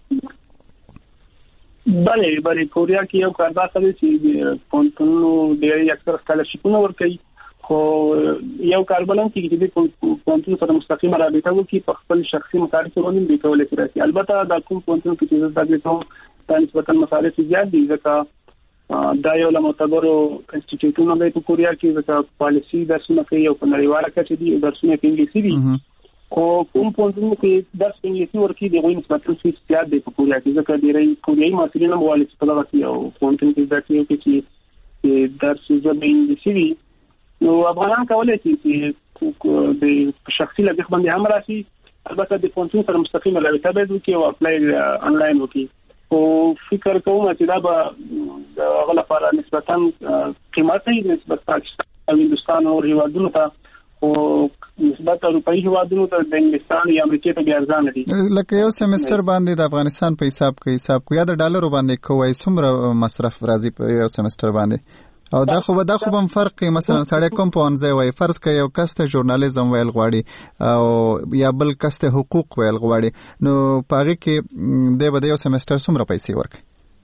بله کوریا کې یو کار دا کوي چې پونتونو ډیر اکثر سکالرشیپونه ورکوي، خو یو کاربلم کې د پوهنتون سره مستقیمه رابطه وکړي، په خپل شخصي مصارف باندې به کولای شي. البته دا کوم پوهنتون کې چې زده کوم د نسبتا مصارف زیات دي، ځکه دا یو له معتبرو انسټیټیوټونو دی په کوریا کې، ځکه پالیسي درسونه کوي او په نړیواله کچه دي درسونه په انګلیسي دي. خو کوم پوهنتون کې درس په انګلیسي ورکوي د هغوی نسبتا فیس زیات دی په کوریا کې، ځکه ډېری کوریایي محصلین هم غواړي چې په دغه کې یو پوهنتون کې زده کړي چې درس ژبه انګلیسي وي. نو افغانان کولای شي چې د شخصي لګښت باندې هم راشي، البته د پوهنتون سره مستقیمه رابطه باید وکړي او اپلای انلاین وکړي. خو فکر کوم چې دا به د هغه لپاره نسبتا قیمتي نسبت پاکستان او هندوستان او هیوادونو ته، خو نسبت اروپایي هیوادونو ته د انګلستان یا امریکا ته بیا ارزانه دي. لکه یو سمستر باندې د افغانستان په حساب کې یا د ډالرو باندې کوی څومره مصرف راځي په یو سمستر باندې؟ او دا خو هم فرق کوي. مثلا سړی کوم پوهنځی وای، فرض کړه یو کس ته ژورنالیزم ویل غواړي او یا بل کس ته حقوق ویل غواړي، نو په هغې کې دی به د یو سمستر څومره پیسې ورکوي؟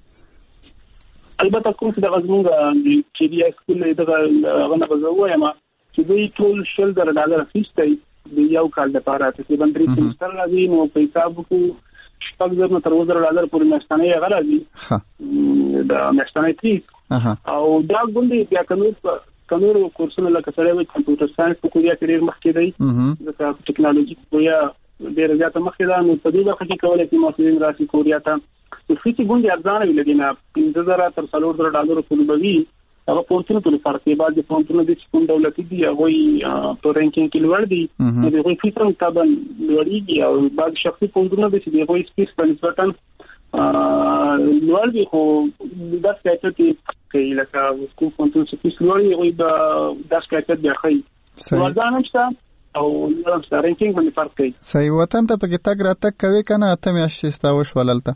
البته کوم چې دغه زموږ چې دی سکول دغه هغه نه به زه ووایم چې دوی ټول $10 اخیستی د یو کال لپاره، تقریبا 3 سمستر راځي، نو په حساب وکړو $6,000 تر $10,000 پورې میاشتنی هغه راځي د میاشتنی فیس. او دا ګوندې بیا کمیر کورسونه لکه سره وي کمپیوټر ساينس په کوریا کې ډېر مخکې دی، ځکه ټیکنالوژي کوریا ډېر زیاته مخکې ده، نو په دې برخه کې کولای شي محصلین راشي کوریا ته. نو فیس ګوندې ارزانه وي، لکه نه $15,000 تر $4,000 پورې به وي. هغه پوهنتون په فرق کې بعضې پوهنتونونه دي چې کوم دولتي دي هغوی په رینکینګ کې لوړ دي، نو د هغوی فیس هم طبعا لوړېږي، او بعضې شخصي پوهنتونونه دي چې د هغوی فیس په نسبتا لوړ دي، خو داسې کیفیت یې کوي لکه کوم پوهنتون چې فیس لوړ وي هغوی به داسې کیفیت بیا ښیي. نو ارزانه هم شته او رینکینګ باندې فرق کوي. صحیح. وطن ته پکې تګ راتګ کوې که نه؟ 8 میاشتې ستا وشول هلته؟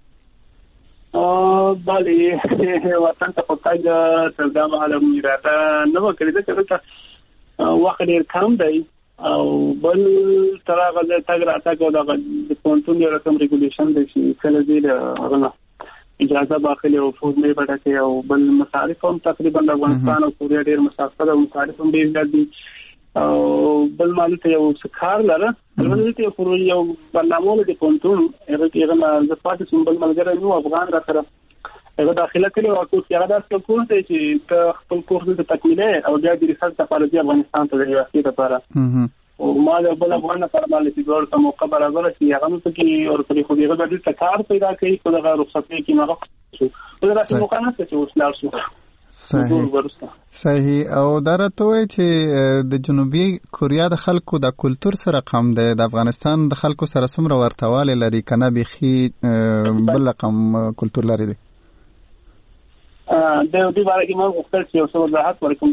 بله وطن ته خو تګ تر دا مهاله مې راته نه وه کړې، ځکه دلته وخت ډېر کم دی، او بل تر هغه ځای تګ راتګ او دغه د پوهنتون یو رقم ریګولیشن دی چې کله ځې د هغه نه اجازه باخلي او فورمې به ډکوي، او بل مصارف هم تقریبا د افغانستان او کوریا ډېر مسافه ده، مصارف هم ډېر زیات دي، او بل ما دلته یو څه کار لره. البته دلته یو پروژه یو برنامه وه د پوهنتون، هغه کې هغه زه پاتې شوم، بل ملګری مې و افغان را سره هغه داخله کړې وه کورس کې. هغه داسې کورس دی چې ته خپل کورس دلته تکمیلوې او بیا د ریسرچ لپاره ځې افغانستان ته د یوې هفتې لپاره. او ما د بل افغان لپاره باندې چې دواړو ته موقع برابره شي هغه نو پکې ورکړي، خو هغه به دلته کار پیدا کوي، خو دغه رخصتۍ کې هغه شو، خو داسې موقع نشته چې اوس لاړ شو. صحیح. او دا راته وایي چې د جنوبي کوریا د خلکو د کلتور سره کم دی، د افغانستان د خلکو سره څومره ورتوالی لري که نه بیخي بل رقم کلتور لري دی؟ د دې باره کې موږ غوښتل چې یو څه وضاحت ورکړم،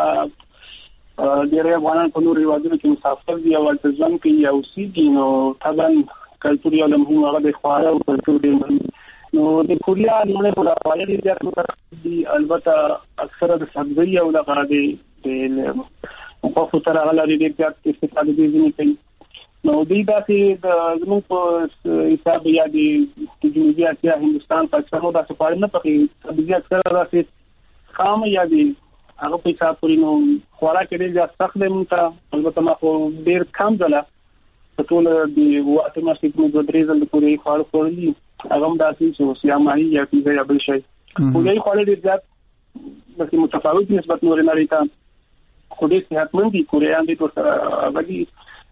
ځکه ډېری افغانان په نورو هېوادونو کې مسافر دي او هلته ژوند کوي او اوسېږي، نو طبعا کلتور یو له مهمو هغه د خواړه او کلتور ډېر مهم دی. نو د کوریا لومړی خو د خواړه ډېر زیات متفاوت دي، البته اکثره د سبزۍ او دغه د غوښو سره هغه لري ډېر زیات استفاده دوی ځینې کوي. نو دوی داسې زموږ په حساب یا د جنوبي اسیا هندوستان پاکستان داسې خواړه نه پخوي، سبزي اکثره داسې خام یا د هغه په حساب پورې. نو خوراک ډېر زیات سخت دی موږ ته، البته ما خو ډېر کم ځله په ټول د 8 میاشتې کې 2-3 ځله د کوریایي خواړه خوړلي، هغه هم داسې چې یا ماهي یا پیزا یا بل شی. کوریایي خواړه ډېر زیات داسې متفاوت نسبت نورې نړۍ ته، خو ډېر صحتمند دي. کوریایان دې ورسره هغه دي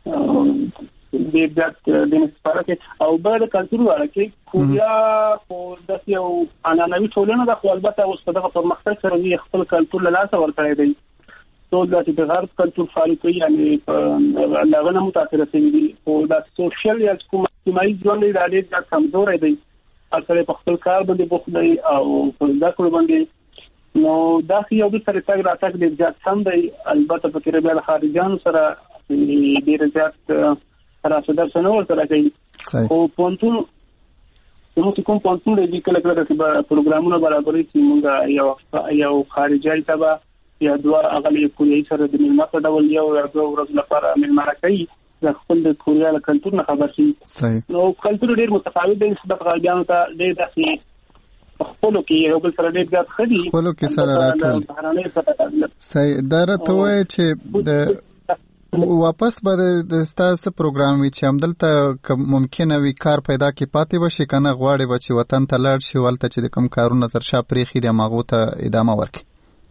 ډېر زیات د استفاده کوي. او بل د کلتور اړه کې کوریا خو داسې یو عنعنوي ټولنه ده، خو البته اوس په دغه پرمختګ سره دوی خپل کلتور له لاسه ورکړی دی. ټول داسې د غرب کلتور فالو کوي، یعنې په هغه نه متاثره شوي دي. خو دا سوشل یا اجتماعي ژوند یې دا ډېر زیات کمزوری دی، هر سړی په خپل کار باندې بوخت دی او په زده کړو باندې. نو داسې یو بل سره تګ راتګ ډېر زیات کم دی. البته په کې بیا د خارجیانو سره ډېر زیات راسه درس نه ورسره کوي. خو پوهنتون زموږ کوم پوهنتون دی کله کله داسې پروګرامونه برابروي چې موږ یو خارجي ته به یا دوه هغه له کوریایي سره د میلمه په ډول یو یا دوه ورځې لپاره میلمانه کوي، د خپل د کوریا له کلتور نه خبر شي. نو کلتور ډېر متفاوت دی نسبت غربیانو ته، ډېر داسې خپلو کې یو بل سره ډېر زیات ښه دي، خپلو کې سره راټول. صحیح. دا راته وایي چې د واپس به د ستاسو پروګرام وي چې همدلته که ممکنه وي کار پیدا کې پاتې به شي، که نه غواړي به چې وطن ته لاړ شي، هلته چې د کوم کارونه تر شا پرېښي دي هماغو ته ادامه ورکړي؟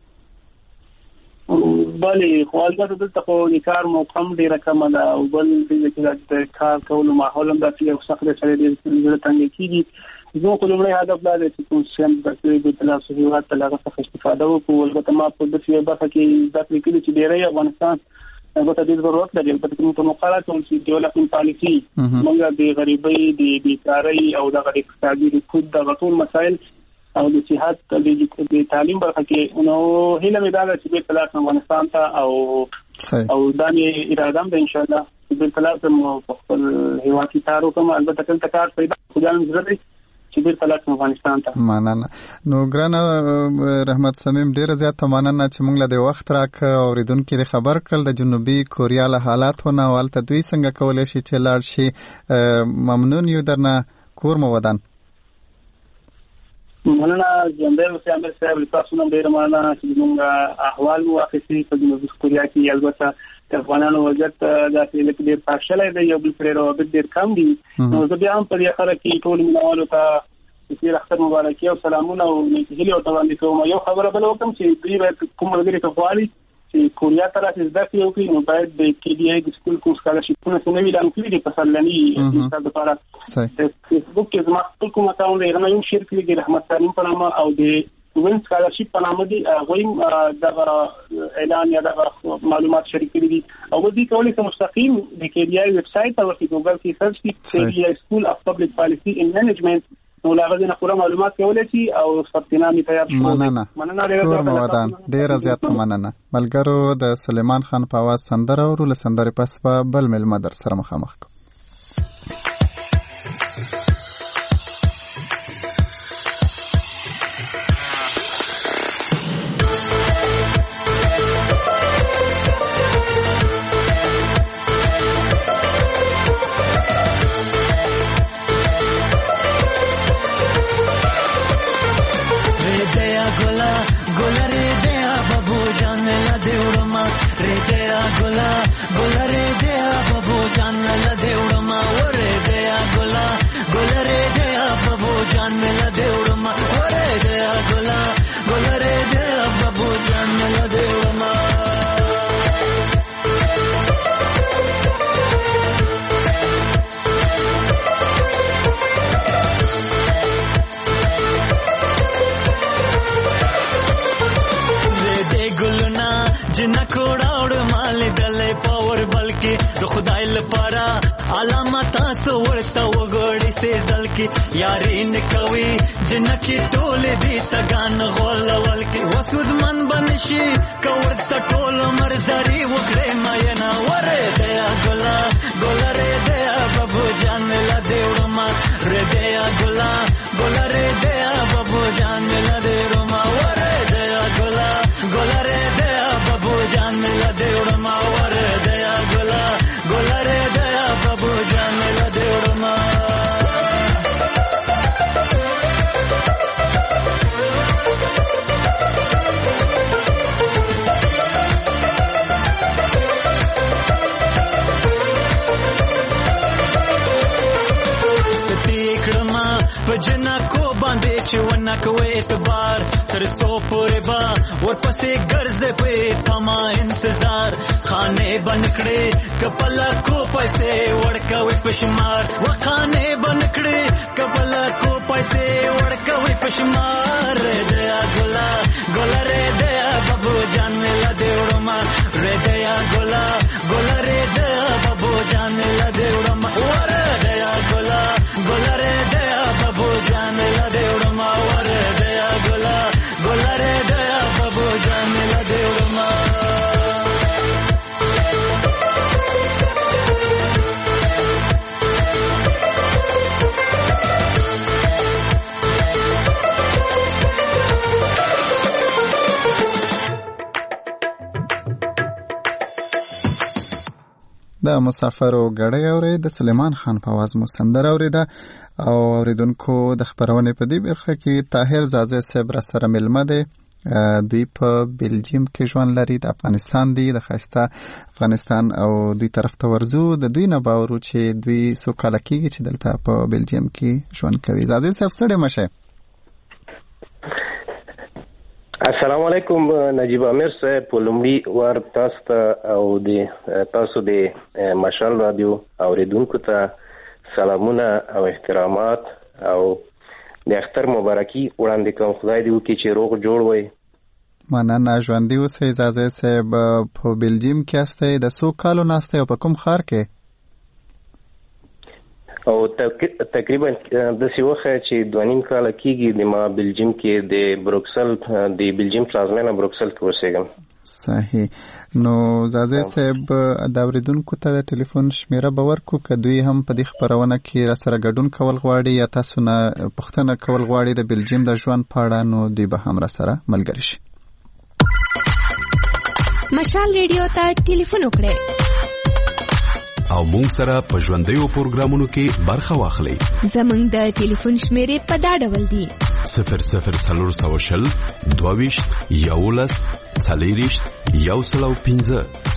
بلې خو البته دلته خو د کار موقع هم ډېره کمه ده، او بل د کار کولو ماحول هم داسې یو سخت دی، سړی ډېر زړه تنګی کېږي. زموږ خو لومړی هدف دا دی چې کوم شی هم زده کړي د تلاسو هېواد ته له هغه څخه استفاده وکړو. البته ما په داسې یوه برخه کې زده کړې کړي چې ډېری افغانستان البته ډېر ضرورت لري. البته کوم په مقاله کوم چې ډیولپمنټ پالیسي موږ د غریبۍ د بیکارۍ او دغه اقتصادي رکود دغه ټول مسایل او د صحت د تعلیم برخه کې نو هیله مې دا ده چې بیرته لاړ افغانستان ته او دا مې اراده ده ان شاء الله چې بیرته لاړ په خپل هیواد کې کار وکړم. البته کله کار پیدا کړم ضروري چې بیرته لاړ افغانستان ته. مننه. نو ګرانه رحمت صمیم ډیره زیاته مننه چې موږ له وخت راک اوریدونکو د خبر کړل د جنوبي کوریا له حالاتونه او البته دوی څنګه کولای شي چې لاړ شي. ممنون یو درنه کور مو ودان. مننه جنبه عامر صاحب تاسو نن ډیر مننه چې موږ احوال مو اخیستي په جنوبي کوریا کې. البته د افغانانو وضعیت داسې لکه ډیر پاشلې دی، یو بل سره روابط ډیر کم دي. نو زه بیا هم په دې اخره کې ټول مینوالو ته چې اختر مبارکي او سلامونه او نیکهیلې او وړاندې کوم. یو خبره بل وکم چې دوی باید کوم ملګري ته غواړي چې کوریا ته راځي زده کړي، نو باید د کې ډي آی د سکول کوم سکالرشپونه څنګه ویلان کړی دي په سرلني استاد لپاره. فیسبوک کې زما خپل کوم اکاونټ دی، هغه یو شیر کړی دی رحمت سالم په نامه او د وین سکالرشپ په نامه دی. هغه د اعلان یا د معلومات شریک کړي دي او دوی کولای شي مستقیم د کې ډي آی ویب سټ ته ورته ګوګل کې سرچ کړي کې ډي آی سکول اف پبلک پالیسی ان مینجمنت، نو لاغه نه پوره معلومات کولای شي او ثبتنامې تیار شي. مننه ډیره زیاته مننه. ملګرو د سلیمان خان په आवाज سندره او له سندره پس په بل ملما در سره مخامخ کو. ګلنا جنہ کوړاوړ مال دلې پاور بلکې د خدای لپاره علامات تاسو ورته وګړي سي ځلکې یاري نه کوي جنہ کې ټول دي تګان غول ولکې وسود من بنشي کورته ټول مرزري وکړې مې نه وره دیا ګلا ګلا رې دیا بابو جان لا دیوړما رې دیا ګلا ګلا رې دیا بابو جان لا دیوړما وره دیا ګلا ګلا رې دیا بابو جان لا دیوړما وره دیا ګلا ګلا رې دیا بابو جان لا دیوړما جنا کو باندې چې ونه کوي اعتبار تر سو پورې با ورپسې ګرځې په تما انتظار خانه بنکړې کپلا کو پیسې ورکوي پشمار وخانه بنکړې کپلا کو پیسې ورکوي پشمار دیا ګلا ګلا رې دیا بابو جان لا دیوړما رې دیا ګلا ګلا رې دیا بابو جان لا دیوړما ور دیا ګلا ګلا رې دیا بابو جان لا دیوړما ور دیا ګلا ګلا رې دیا بابو جان لا دیوړما د مسافر او غړی اوري د سلیمان خان په आवाज مو سندره اوریده او اوریدونکو د خبرونه په دې برخه کې طاهر زازه صاحب را سره ملمه ده دوی په بلجیم کې ژوند لري د افغانستان دی د خاصه افغانستان او دوی طرف ته ورزو د دوی نه باور چې دوی سو کال کېږي چې دلته په بلجیم کې ژوند کوي زازه صاحب سره مشه السلام علیکم نجیب امیر صاحب په لومړي ور تاسو د مشال رادیو اوریدونکو ته سلامونه او احترامات او د اختر مبارکي وړاندې کوم خدای دې وکړي چې روغ جوړ وي مننه ژوندي اوسئ زازه صاحب په بلجیم کې استئ د څو کالو ناسته او په کوم ښار کې او تقریبا د سیوخه چې 2.5 کال کېږي د ما بلجیم کې د بروکسل د بلجیم پلازمینه بروکسل کې اوسېږم صحیح نو زازه صاحب د اوریدونکو ته د ټلیفون شمیره باور کو کدوې هم په دې خبرونه کې را سره ګډون کول غواړي یا تاسو نه پښتنه کول غواړي د بلجیم د ژوند پاړه نو دوی به هم را سره ملګری شي مشال ریډیو ته ټلیفون وکړئ او مونږ سره په ژوندیو پروګرامونو کې برخه واخلئ زمونږ د ټلیفون شمیرې په دا ډول دي 00 22 11 40 115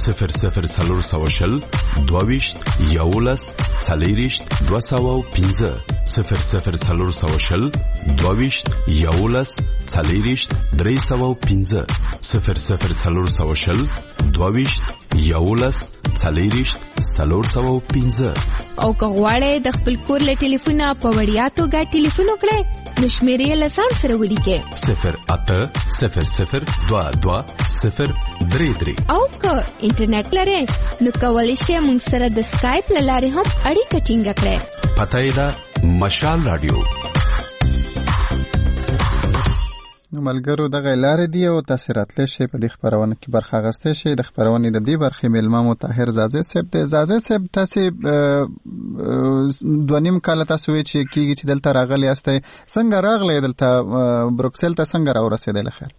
00 22 11 40 215 00 22 11 40 315 00 22 11 40 315 او که غواړئ د خپل کور له ټلیفونه په وړیا توګه ټلیفون وکړئ نو شمیرې له ځان سره ولیکئ 0800 22 033 او که انټرنیټ لرئ نو کولی شئ موږ سره د سکایپ له لارې هم اړیکه ټینګه کړئ پته یې ده مشال رادیو ملګرو دغه لارې دی او تاسو راتلی شئ په دې خبرونه کې برخه اخیستی شئ د خبرونې د دې برخې میلمه مو طاهر زازه صاحب دی زازه صاحب تاسو 2.5 کال تاسو وی چې کېږي چې دلته راغلی یاستئ څنګه راغلی دلته بروکسل ته څنګه راورسېدلی خیر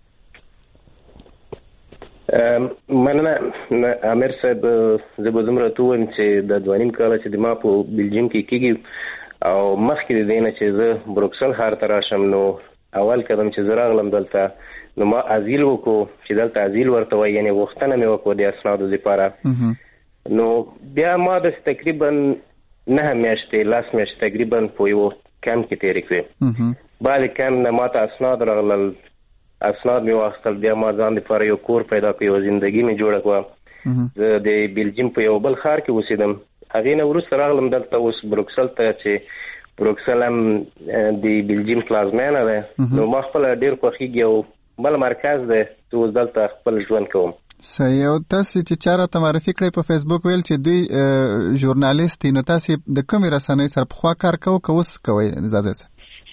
مننه امیر صاحب زه به دومره ته ووایم چې د 2.5 کاله چې د ما په بلجیم کې کېږي او مخکې د دې نه چې زه بروکسل ښار ته راشم نو اول قدم چې زه راغلم دلته نو ما ازیل وکړو چې دلته ازیل ورته وایي یعنې غوښتنه مې وکړو د اسنادو دپاره نو بیا ما داسې تقریبا 9 میاشتې 10 میاشتې تقریبا په یو کمپ کې تېرې کړې بعد کمپ نه ما ته اسناد راغلل اسناد مې واخیستل بیا ما ځان دپاره یو کور پیدا کړ یو زندګي مې جوړه کړه زه د بلجیم په یو بل ښار کې اوسېدم هغې نه وروسته راغلم دلته اوس بروکسل ته چې بروکسل هم د بلجیم پلازمینه ده نو ما خپله ډېر خوښېږي او بل مرکز دی چې اوس دلته خپل ژوند کوم. صحیح. او تاسو چې چاره ته معرفي کړی په فیسبوک ویل چې دوی ژورنالیست دي، نو تاسو د کومې رسنۍ سره پخوا کار کوو که اوس کوئ زازه صاحب؟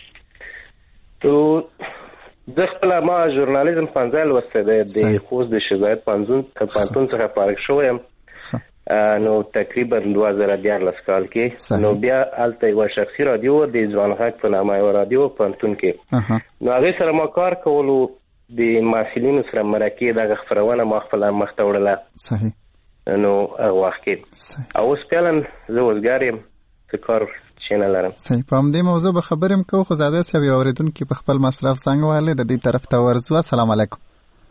زه خپله ما ژورنالیزم پنځه لوستی دی د خوست د شجاعت پوهنتون څخه فارغ شوی یم نو تقریبا 2014 کال کې. نو بیا هلته یوه شخصي رادیو د ځوان غږ په نامه یوه رادیو پوهنتون کې نو هغې سره ما کار کولو د محصلینو سره مرکې دغه خپرونه ما خپله مخته وړله. صحیح. نو هغه وخت کې او اوس فعلا زه وزګار یم څه کار چې نه لرم. صحیح. په همدې موضوع به خبرې هم کوو خو زاده صاحب یو اورېدونکي په خپل مصرف څنګه والي د دې طرف ته ورځو. السلام علیکم.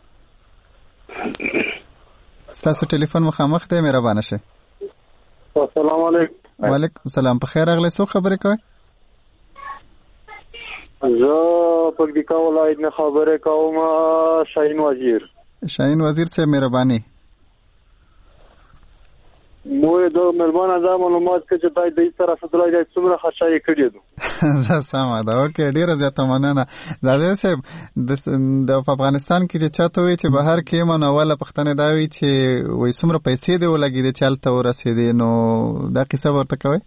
ستاسو ټلیفون مخامخ دی، مهربانه شئ. السلام علیکم. وعلیکم السلام. په خیر راغلی. څوک خبرې کوئ؟ زه پکتیکا ولایت نه خبرې کوم. شاهین وزیر. شاهین وزیر صاحب مهرباني. مو د ملمانه دا معلومات کې چې دای د طرف ته لای څومره خرچه کړی دي. زه سم ده. اوکې ډیره زیاته مننه. زاده صاحب د افغانستان کې چې چاته وي چې بهر کې منوله پښتنه دا وي چې وای څومره پیسې دی ولګي د چالت ورسېدي، نو دا قصه ورته کوي؟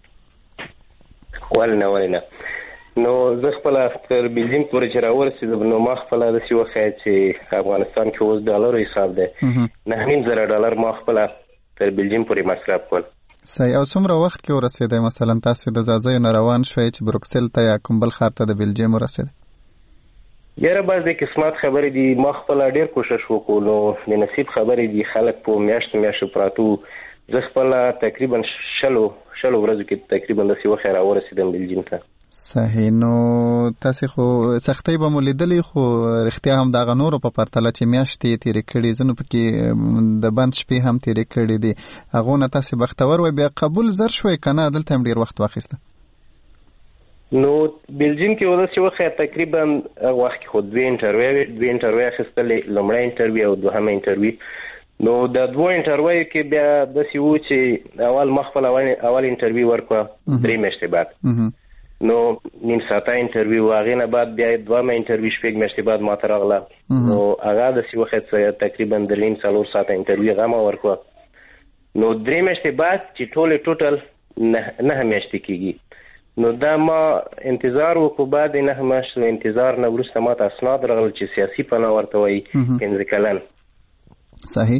ولنه نو زه خپل تر بیلجیم پورې چې راورسېدم نو ما خپل د سی وخت چې افغانستان کې اوس ډالر حساب دی $9,000 ما خپل تر بیلجیم پورې مصرف کول. صحیح. او څومره وخت کې ورسېدی مثلا تاسو د زازیو نه روان شوئ چې بروکسل ته یا کوم بل ښار ته د بیلجیم ورسېدی؟ یاره بس د قسمت خبرې دي. ما خپله ډېر کوشش وکړو نو د نصیب خبرې دي. خلک په میاشتو پراتو. زه خپله تقریبا شلو ورځو کې تقریبا داسې وخت راورسېدم بیلجیم ته. صحیح. نو تاسو خو سختۍ به مو لیدلې خو رښتیا هم دغه نورو په پرتله چې میاشتې تېرې کړي ځینو پکې د بند شپې هم تېرې کړي دي هغو نه تاسې بختور وئ. بیا قبول زر شوئ که نه دلته هم ډېر وخت واخیسته؟ نو بیلجیم کې داسې وخت تقریبا هغه وخت کې خو دوه انټرویو اخیستلې، لومړی انټرویو او دوهمه انټرویو. نو د دوه انټرویو کې بیا داسې و چې اول ما خپل اول انټرویو ورکړه 3 میاشتې بعد. نو نیم ساعته انټرویو، هغې نه بعد بیا دوهمه انټرویو 6 میاشتې بعد ما ته راغله. نو هغه داسې وخت تقریبا 3-4 ساعته انټرویو هغه ما ورکړه. نو 3 میاشتې بعد چې ټولې ټوټل 9 میاشتې کېږي. نو دا ما انتظار وکړو. بعد 9 میاشتو انتظار نه وروسته ما ته اسناد راغلل چې سیاسي پناه ورته وایي 15 کلن. صحیح.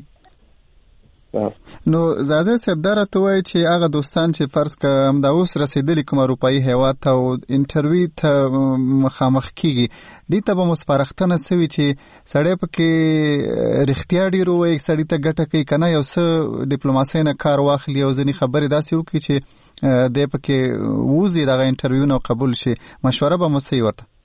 نو زازه صاحب دا راته وایي چې هغه دوستان چې فرض که همدا اوس رسېدلي کوم اروپایي هیواد ته او انټرویو ته مخامخ کېږي دې ته به مو سپارښتنه سوي چې سړی پکې رښتیا ډېر ووایي، سړي ته ګټه کوي که نه یو څه ډیپلوماسۍ نه کار واخلي او ځینې خبرې داسې وکړي چې دی پکې ووځي دغه انټرویو نه قبول شي. مشوره به مو څه وي ورته؟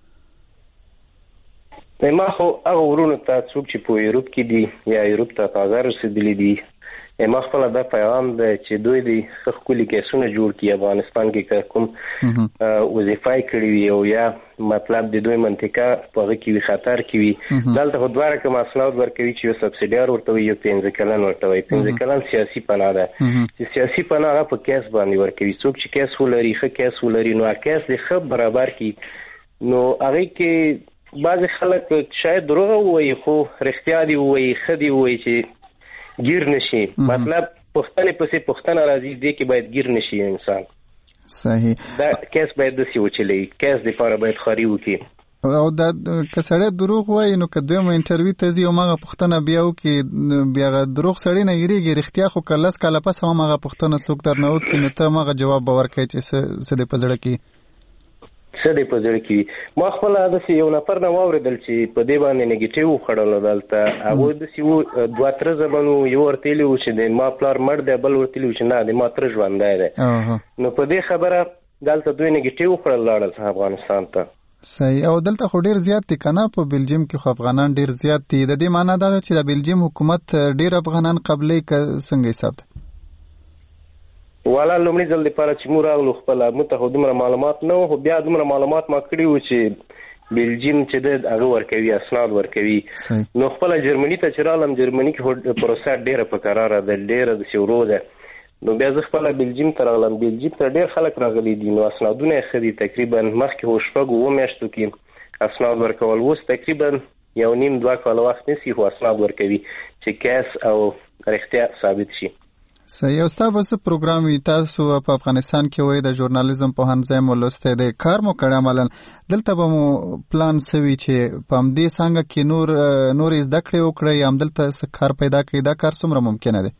ما خو هغه ورونو ته څوک چې په یوروپ کې دي یا یوروپ ته تازه رسېدلي دي ما خپله دا پیغام دی چې دوی د ښه ښکلي کیسونه جوړ کړي. افغانستان کې که کوم وظیفه یې کړې وي او یا مطلب د دوی منطقه په هغه کې وي خطر کې وي دلته خو دوه رقم اسناد ورکوي چې یو سبسیډیار ورته وي یو 15 کلن ورته وي. 15 کلن سیاسي پناه ده چې سیاسي پناه هغه په کیس باندې ورکوي. څوک چې کیس ولري ښه کیس ولري نو هغه کیس د ښه برابر کړي. نو هغې کې بعضې خلک شاید دروغ ووایي خو رښتیا دي ووایي ښه دي ووایي چې ګیر نشي. مطلب پوښتنې پسې پوښتنه راځي دې کې باید ګیر نشي انسان. صحیح. دا کیس باید داسې وچلوي، کیس دپاره باید خواري وکړي. او دا که سړی دروغ وایي نو که دویمه انټرویو ته ځي هماغه پوښتنه بیا وکړي بیا هغه دروغ سړی نه هېرېږي. رښتیا خو که 10 کاله پس هم هغه پوښتنه څوک درنه وکړي نو ته هماغه جواب به ورکوې چې څه دې په زړه کې څه دی په زړه کې وي. ما خپله داسې یو نفر نه واورېدل چې په دې باندې نیګیټیو وخوړله دلته. هغوی داسې وو 2-3 زمن وو. یو ورته ویلي وو چې د ما پلار مړ دی، بل ورته ویلي وو چې نه د ما تره ژوندی دی. نو په دې خبره دلته دوی نیګیټیو وخوړل لاړل افغانستان ته. صحیح. او دلته خو ډېر زیات دي که نه په بیلجیم کې خو افغانان ډېر زیات دي. د دې معنا دا ده چې د بیلجیم حکومت ډېر افغانان قبلوي که څنګه حساب ده؟ والا لومړي ځل دپاره چې موږ راغلو خپله موږ ته خو دومره معلومات نه وو، خو بیا دومره معلومات ما کړي وو چې بیلجیم چې دی هغه ورکوي اسناد ورکوي. نو خپله جرمني ته چې راغلم جرمني کې پروسه ډېره په قراره ده، ډېره داسې ورو ده. نو بیا زه خپله بیلجیم ته راغلم. بیلجیم ته ډېر خلک راغلي دي نو اسنادونه یې ښه دي. تقریبا مخکې خو 6 میاشتو کې اسناد ورکول، اوس تقریبا یو نیم 2 کال وخت نیسي خو اسناد ورکوي چې کیس او رښتیا ثابت شي. صحیح. او تاسو پروګرام تاسو په افغانستان کې وای د ژورنالیزم په هنځه مولسته د کار مو کړی عملاً دلته به مو پلان سوي چې په دې څنګه کې نور زده کړې وکړي هم دلته کار پیدا کړي. دا کار څومره ممکنه ده؟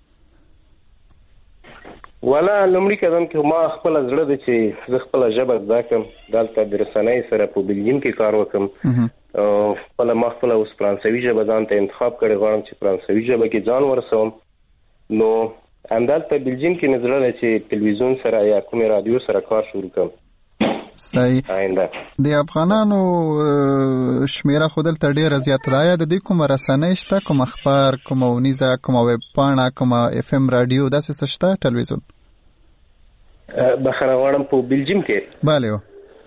ولا لومړی قدم کې ما خپل زړه د چې زه خپل ژبه زده کړم دلته د رسنۍ سره په بلجیم کې کار وکم او خپل ما خپل اوس فرانسوي ژبه ځان ته انتخاب کړی غواړم چې فرانسوي ژبه کې ځان ورسوم. نو همدلته بلجیم کې نظر چې ټلویزیون سره یا کومې رادیو سره کار شروع کړم. صحیح. د افغانانو شمیره خو دلته ډیره زیاته ده. د دې کومه رسنۍ شته، کوم اخبار، کومه ونیزه، کومه ویب پاڼه، کومه اف ام رادیو داسې څه شته ټلویزیون؟ بخښنه غواړم په بلجیم کې. بله.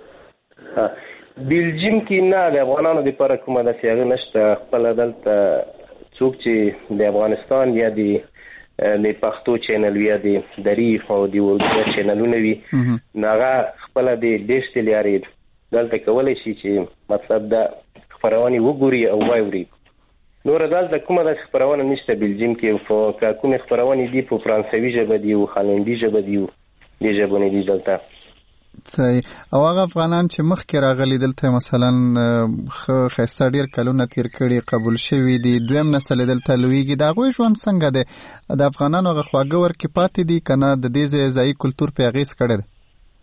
بلجیم کې نه د افغانانو دپاره کومه داسې هغه نشته. خپله دلته څوک چې د افغانستان یا د پښتو چینل یا د دری او د اردو چینلونه وي نو هغه خپل د دیش لارې دلته کولای شي چې مطلب دا خبرونه وګوري او واوري. نور دلته کومه د خبرونه نشته بلجیم کې. خو کومه خبرونه دي په فرانسوي ژبه دي او هالندي ژبه دي د ژبونې دي دلته. صحیح. او هغه افغانان چې مخکې راغلي دلته مثلا خسته ډیر کلونه تیر کړي قبول شوي دي دویم نسل دلته لویږي د هغوی ژوند څنګه دی؟ د افغانانو هغه خواږه ورکې پاتې دي که نه د دې ځایي کلتور پې اغېز کړی دی؟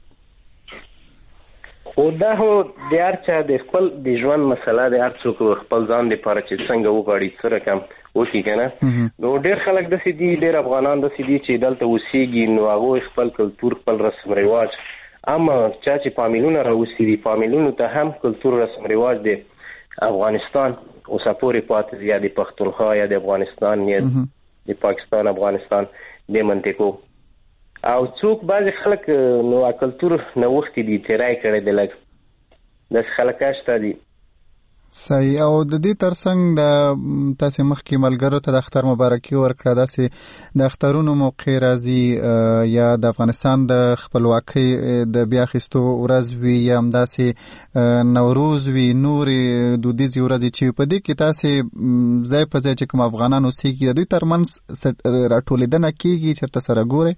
خو دا خو د هر چا د خپل د ژوند مسله د هر څوک خپل ځان دپاره چې څنګه وغواړي څه رقم وکړي که نه. نو ډېر خلک داسې دي، ډېر افغانان داسې دي چې دلته اوسېږي نو هغوی خپل کلتور خپل رسم رواج اما چا چې فامیلونه راوستي دي فامیلونو ته هم کلتور رسم رواج د افغانستان اوسه پورې پاتې دي یا د پښتونخوا یا د افغانستان یا د پاکستان افغانستان د منطقو. او څوک بعضې خلک نو کلتور نوښتې دي تیری کړی دی لږ داسې خلک شته دي. صحیح. او د دې ترڅنګ د تاسې مخکې ملګرو ته د اختر مبارکي ورکړه داسې د اخترونو موقع راځي یا د افغانستان د خپلواکۍ د بیا اخیستو ورځ وي یا همداسې نوروز وي نورې دودیزې ورځې چې په دې کې تاسې ځای په ځای چې کوم افغانان اوسېږي د دوی ترمنځ راټولېدنه کېږي چېرته سره ګورئ؟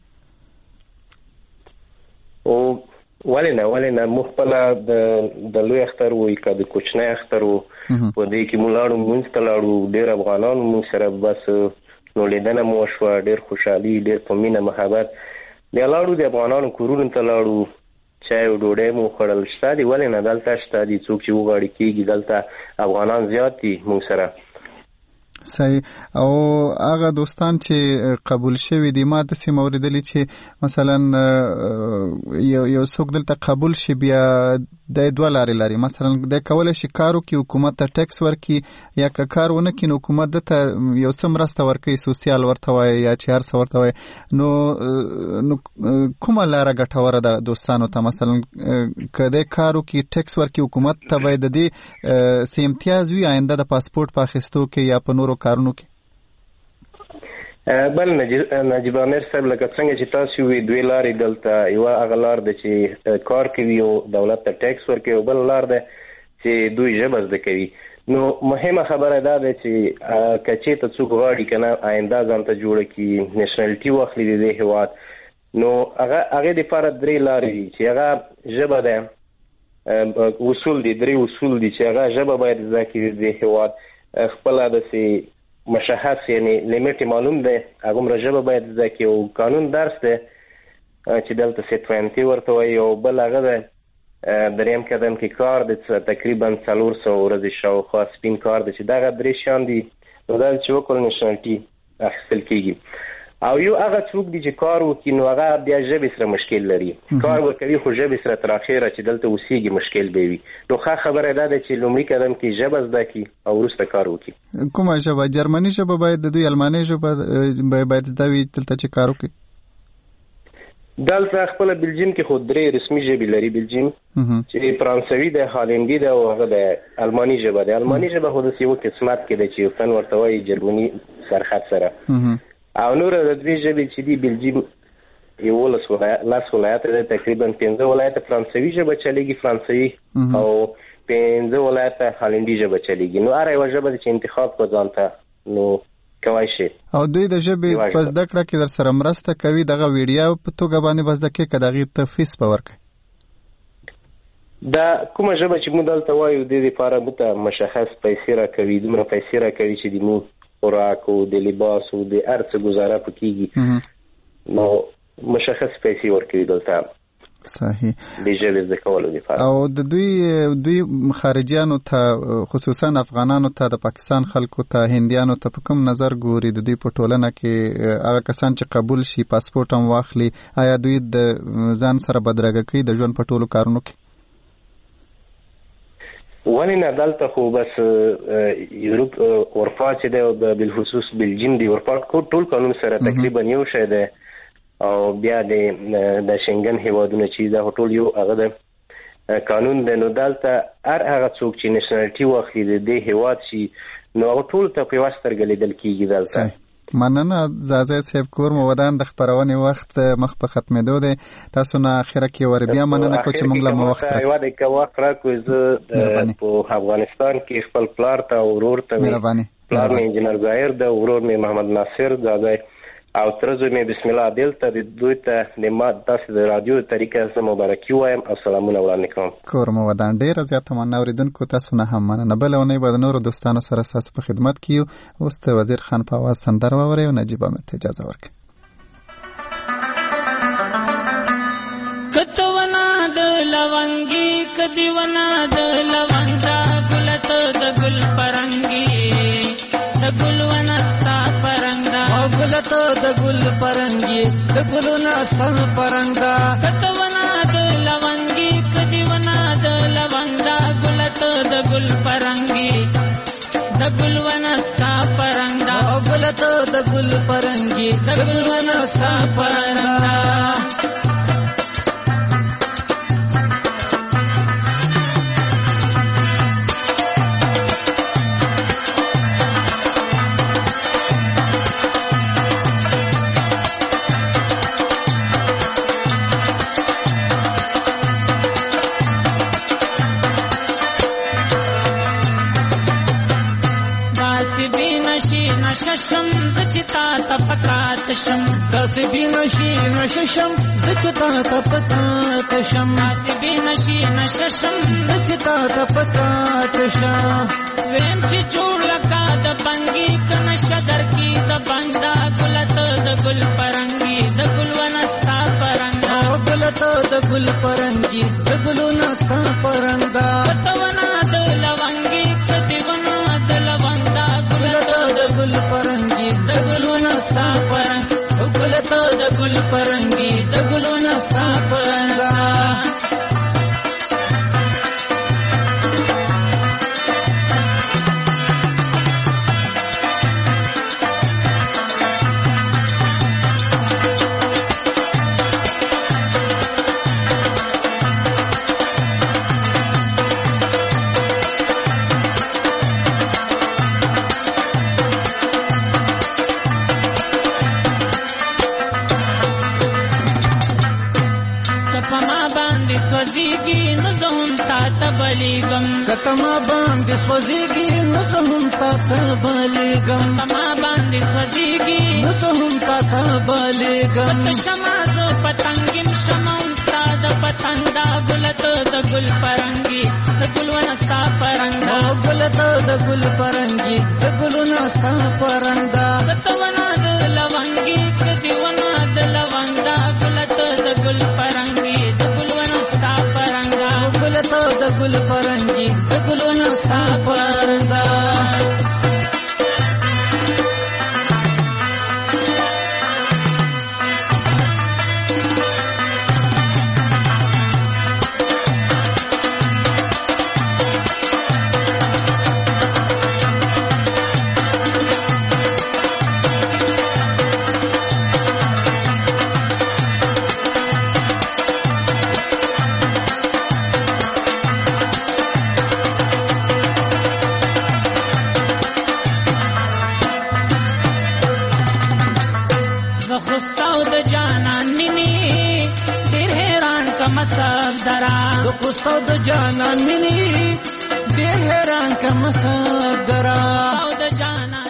ولې نه موږ خپله د لوی اختر وي که د کوچنی اختر و په دې کې موږ لاړو مونځ ته لاړو ډېر افغانان موږ سره بس نو لیدنه مو وشوه ډېر خوشحالي ډېر په مینه محبت بیا لاړو د افغانانو کورونو ته لاړو چای او ډوډۍ مو خوړل. شته دي ولې نه دلته شته دي څوک چې وغواړي کېږي دلته افغانان زیات دي موږ سره. صحیح. او هغه دوستان چې قبول شوي دي ما داسې مې اورېدلي چې مثلا یو څوک دلته قبول شي بیا د دوه لارې لري. مثلا د کولی شي کار وکړي حکومت ته ټیکس ورکړي یا که کار ونه کړي نو حکومت دته یو څه مرسته ورکوي سوسیال ورته وایي یا چې هر څه ورته وایي. نو کومه لاره ګټوره ده دوستانو ته؟ مثلا که د کار وکړي ټیکس ورکړي حکومت ته باید د دې څه امتیاز وي آینده د پاسپورټ په اخیستو کې یا په نورو کارونو کې؟ بل نجیب امیر صاحب لکه څنګه چې تاسو وی دوی لارې دلته یوه هغه لار ده چې کار کوي او دولت ته ټیکس ورکوي او بل لار ده چې دوی ژبه زده کوي. نو مهمه خبره دا ده چې که چېرته څوک غواړي که نه آینده ځان ته جوړه کړي نیشنلټي واخلي د دې هېواد نو هغې دپاره درې لارې دي چې هغه ژبه ده اصول دي درې اصول دي چې هغه ژبه باید زده کړي د دې هېواد خپله داسې مشخص یعنی لیمیټ معلوم دی هغومره ژبه باید زده کړي او قانون درس دی چې دلته سیټوینټي ورته وایي او بل هغه دی دریم قدم کې کار دی تقریبا 400 ورځې شاوخوا سپین کار دی چې دغه درې شیان دي نو دا چې وکړو نیشنلټي اخیستل کېږي. او یو هغه څوک دی چې کار وکړي نو هغه بیا ژبې سره مشکل لري کار ورکوي خو ژبې سره تر اخره چې دلته اوسېږي مشکل به وي. نو ښه خبره دا ده چې لومړي قدم کې ژبه زده کړي او وروسته کار وکړي. کومه ژبه؟ جرمني ژبه باید د دوی الماني ژبه باید زده وي دلته چې کار وکړي؟ دلته خپله بلجیم کې خو درې رسمي ژبې لري بلجیم چې فرانسوي ده هالندي ده او هغه د الماني ژبه ده. الماني ژبه خو داسې یوه قسمت کې ده چې یو فن ورته وایي جرمني سرخط سره. او نور د دوی ژبې چې دي بلجیم 11 ولایت ده تقریبا 15 ولایت فرانسوي ژبه چلیږي فرانسوي او 15 ولایته هالندي ژبه چلیږي. نو هر یوه ژبه چې انتخاب کو ځان ته نو کوای شي. او دوی د ژبې په زده کړه کې در سره مرسته کوي، دغه ویډیو په توګه باندې بس دکې که دغې ته فیس به ورکوي؟ دا کومه ژبه چې موږ دلته وایو د دې لپاره موږ ته مشخص پیسې راکوي، دومره پیسې راکوي چې د موږ خوراک او د لباس او د هر څه ګزاره په کېږي، نو مشخص پیسې ورکوي دلته صحیح د ژبې زده کولو لپاره. او د دوی خارجیانو ته خصوصا افغانانو ته، د پاکستان خلکو ته، هندیانو ته په کوم نظر ګوري د دوی په ټولنه کې هغه کسان چې قبول شي پاسپورټ هم واخلي، آیا دوی د ځان سره بدرګه کوي د ژوند په ټولو کارونو کې؟ ولې نه، دلته خو بس یورپ اروپا چې دی او بالخصوص بلجیم دی اروپا ټول قانون سره تقریبا یو شی دی، او بیا د شنګن هیوادونه چې دا ټول یو هغه د قانون دی. نو دلته هر هغه څوک چې نېشنالټي واخلي د دې هیواد شي نو هغه ټول ته په یوه سترګه لیدل کېږي دلته. مننه زازی صاحب، کور مو ودان، د خپرونې وخت مخ په ختمېدو دی، تاسو نه اخره کې ور بیا مننه کوم چې موږ له مو وخت راکړی. وخت راکوي زه په افغانستان کې خپل پلار ته او ورور ته مې، پلار مې انجینر ظاهر ده، ورور مې محمد ناصر زازی، او ترزو مې بسم الله دلته د دوی ته د ما داسې د رادیو طریقه زه مبارکي وایم او سلامونه وړاندې کوم. کور مو ودان. ډېره زیاته مننه اورېدونکو، تاسو نه هم مننه. بله اونۍ به د نورو دوستانو سره ستاسو په خدمت کې یو. اوس د وزیر خان په اواز سندره واورئ او نجیب امیر ته اجازه ورکړئ. کته ونه د لونګي کدی ونه د لونګا ګلته د ګل پرنګي د ګل ونه ستا پرنګا ګلته د ګل پرنګي د ګلونه ستا پرنګا کته ونه د لونګي کدی ونه د لونګا ګلته د ګل پرنګي د ګل ونه ستا پرنګا ګلته د ګل پرنګي د ګل ونه ستا پرنګا. نششم زچتا تپکات شم کاسبی نشی نششم زچتا تپکات شم کاسبی نشی نششم زچتا تپکات شم ویم چې جوړ لکا د بنګي کن شدر کی د بندا ګلت د ګل پرنګي د ګل ونستا پرنګا ګلت د ګل پرنګي د ګل ونستا پرنګا تونه د لونګي کتی ونه د لوندا ګلت د ګل پرنګي د ګل ونستا پرنګا ګلت د ګل پرنګي د ګل ونستا پرنګا. کتما باندې سوځيږي نو ته هم تا ته بالګم کتما باندې سوځيږي نو ته هم تا ته بالګم ته شماز پتنګم شمع استاد پتنګا ګلت د ګل پرنګي د ګلونه ستا پرنګا ګلت د ګل پرنګي د ګلونه ستا پرنګا کتونه د لونګي کدی ونه د لونګا ګلت د ګل پرنګي د ګلونه ستا پرنګا ګلت د ګل پرنګي د ګلونه ستا پرنګا. د جانان منی ډېر حیران کم صدرا او د جانا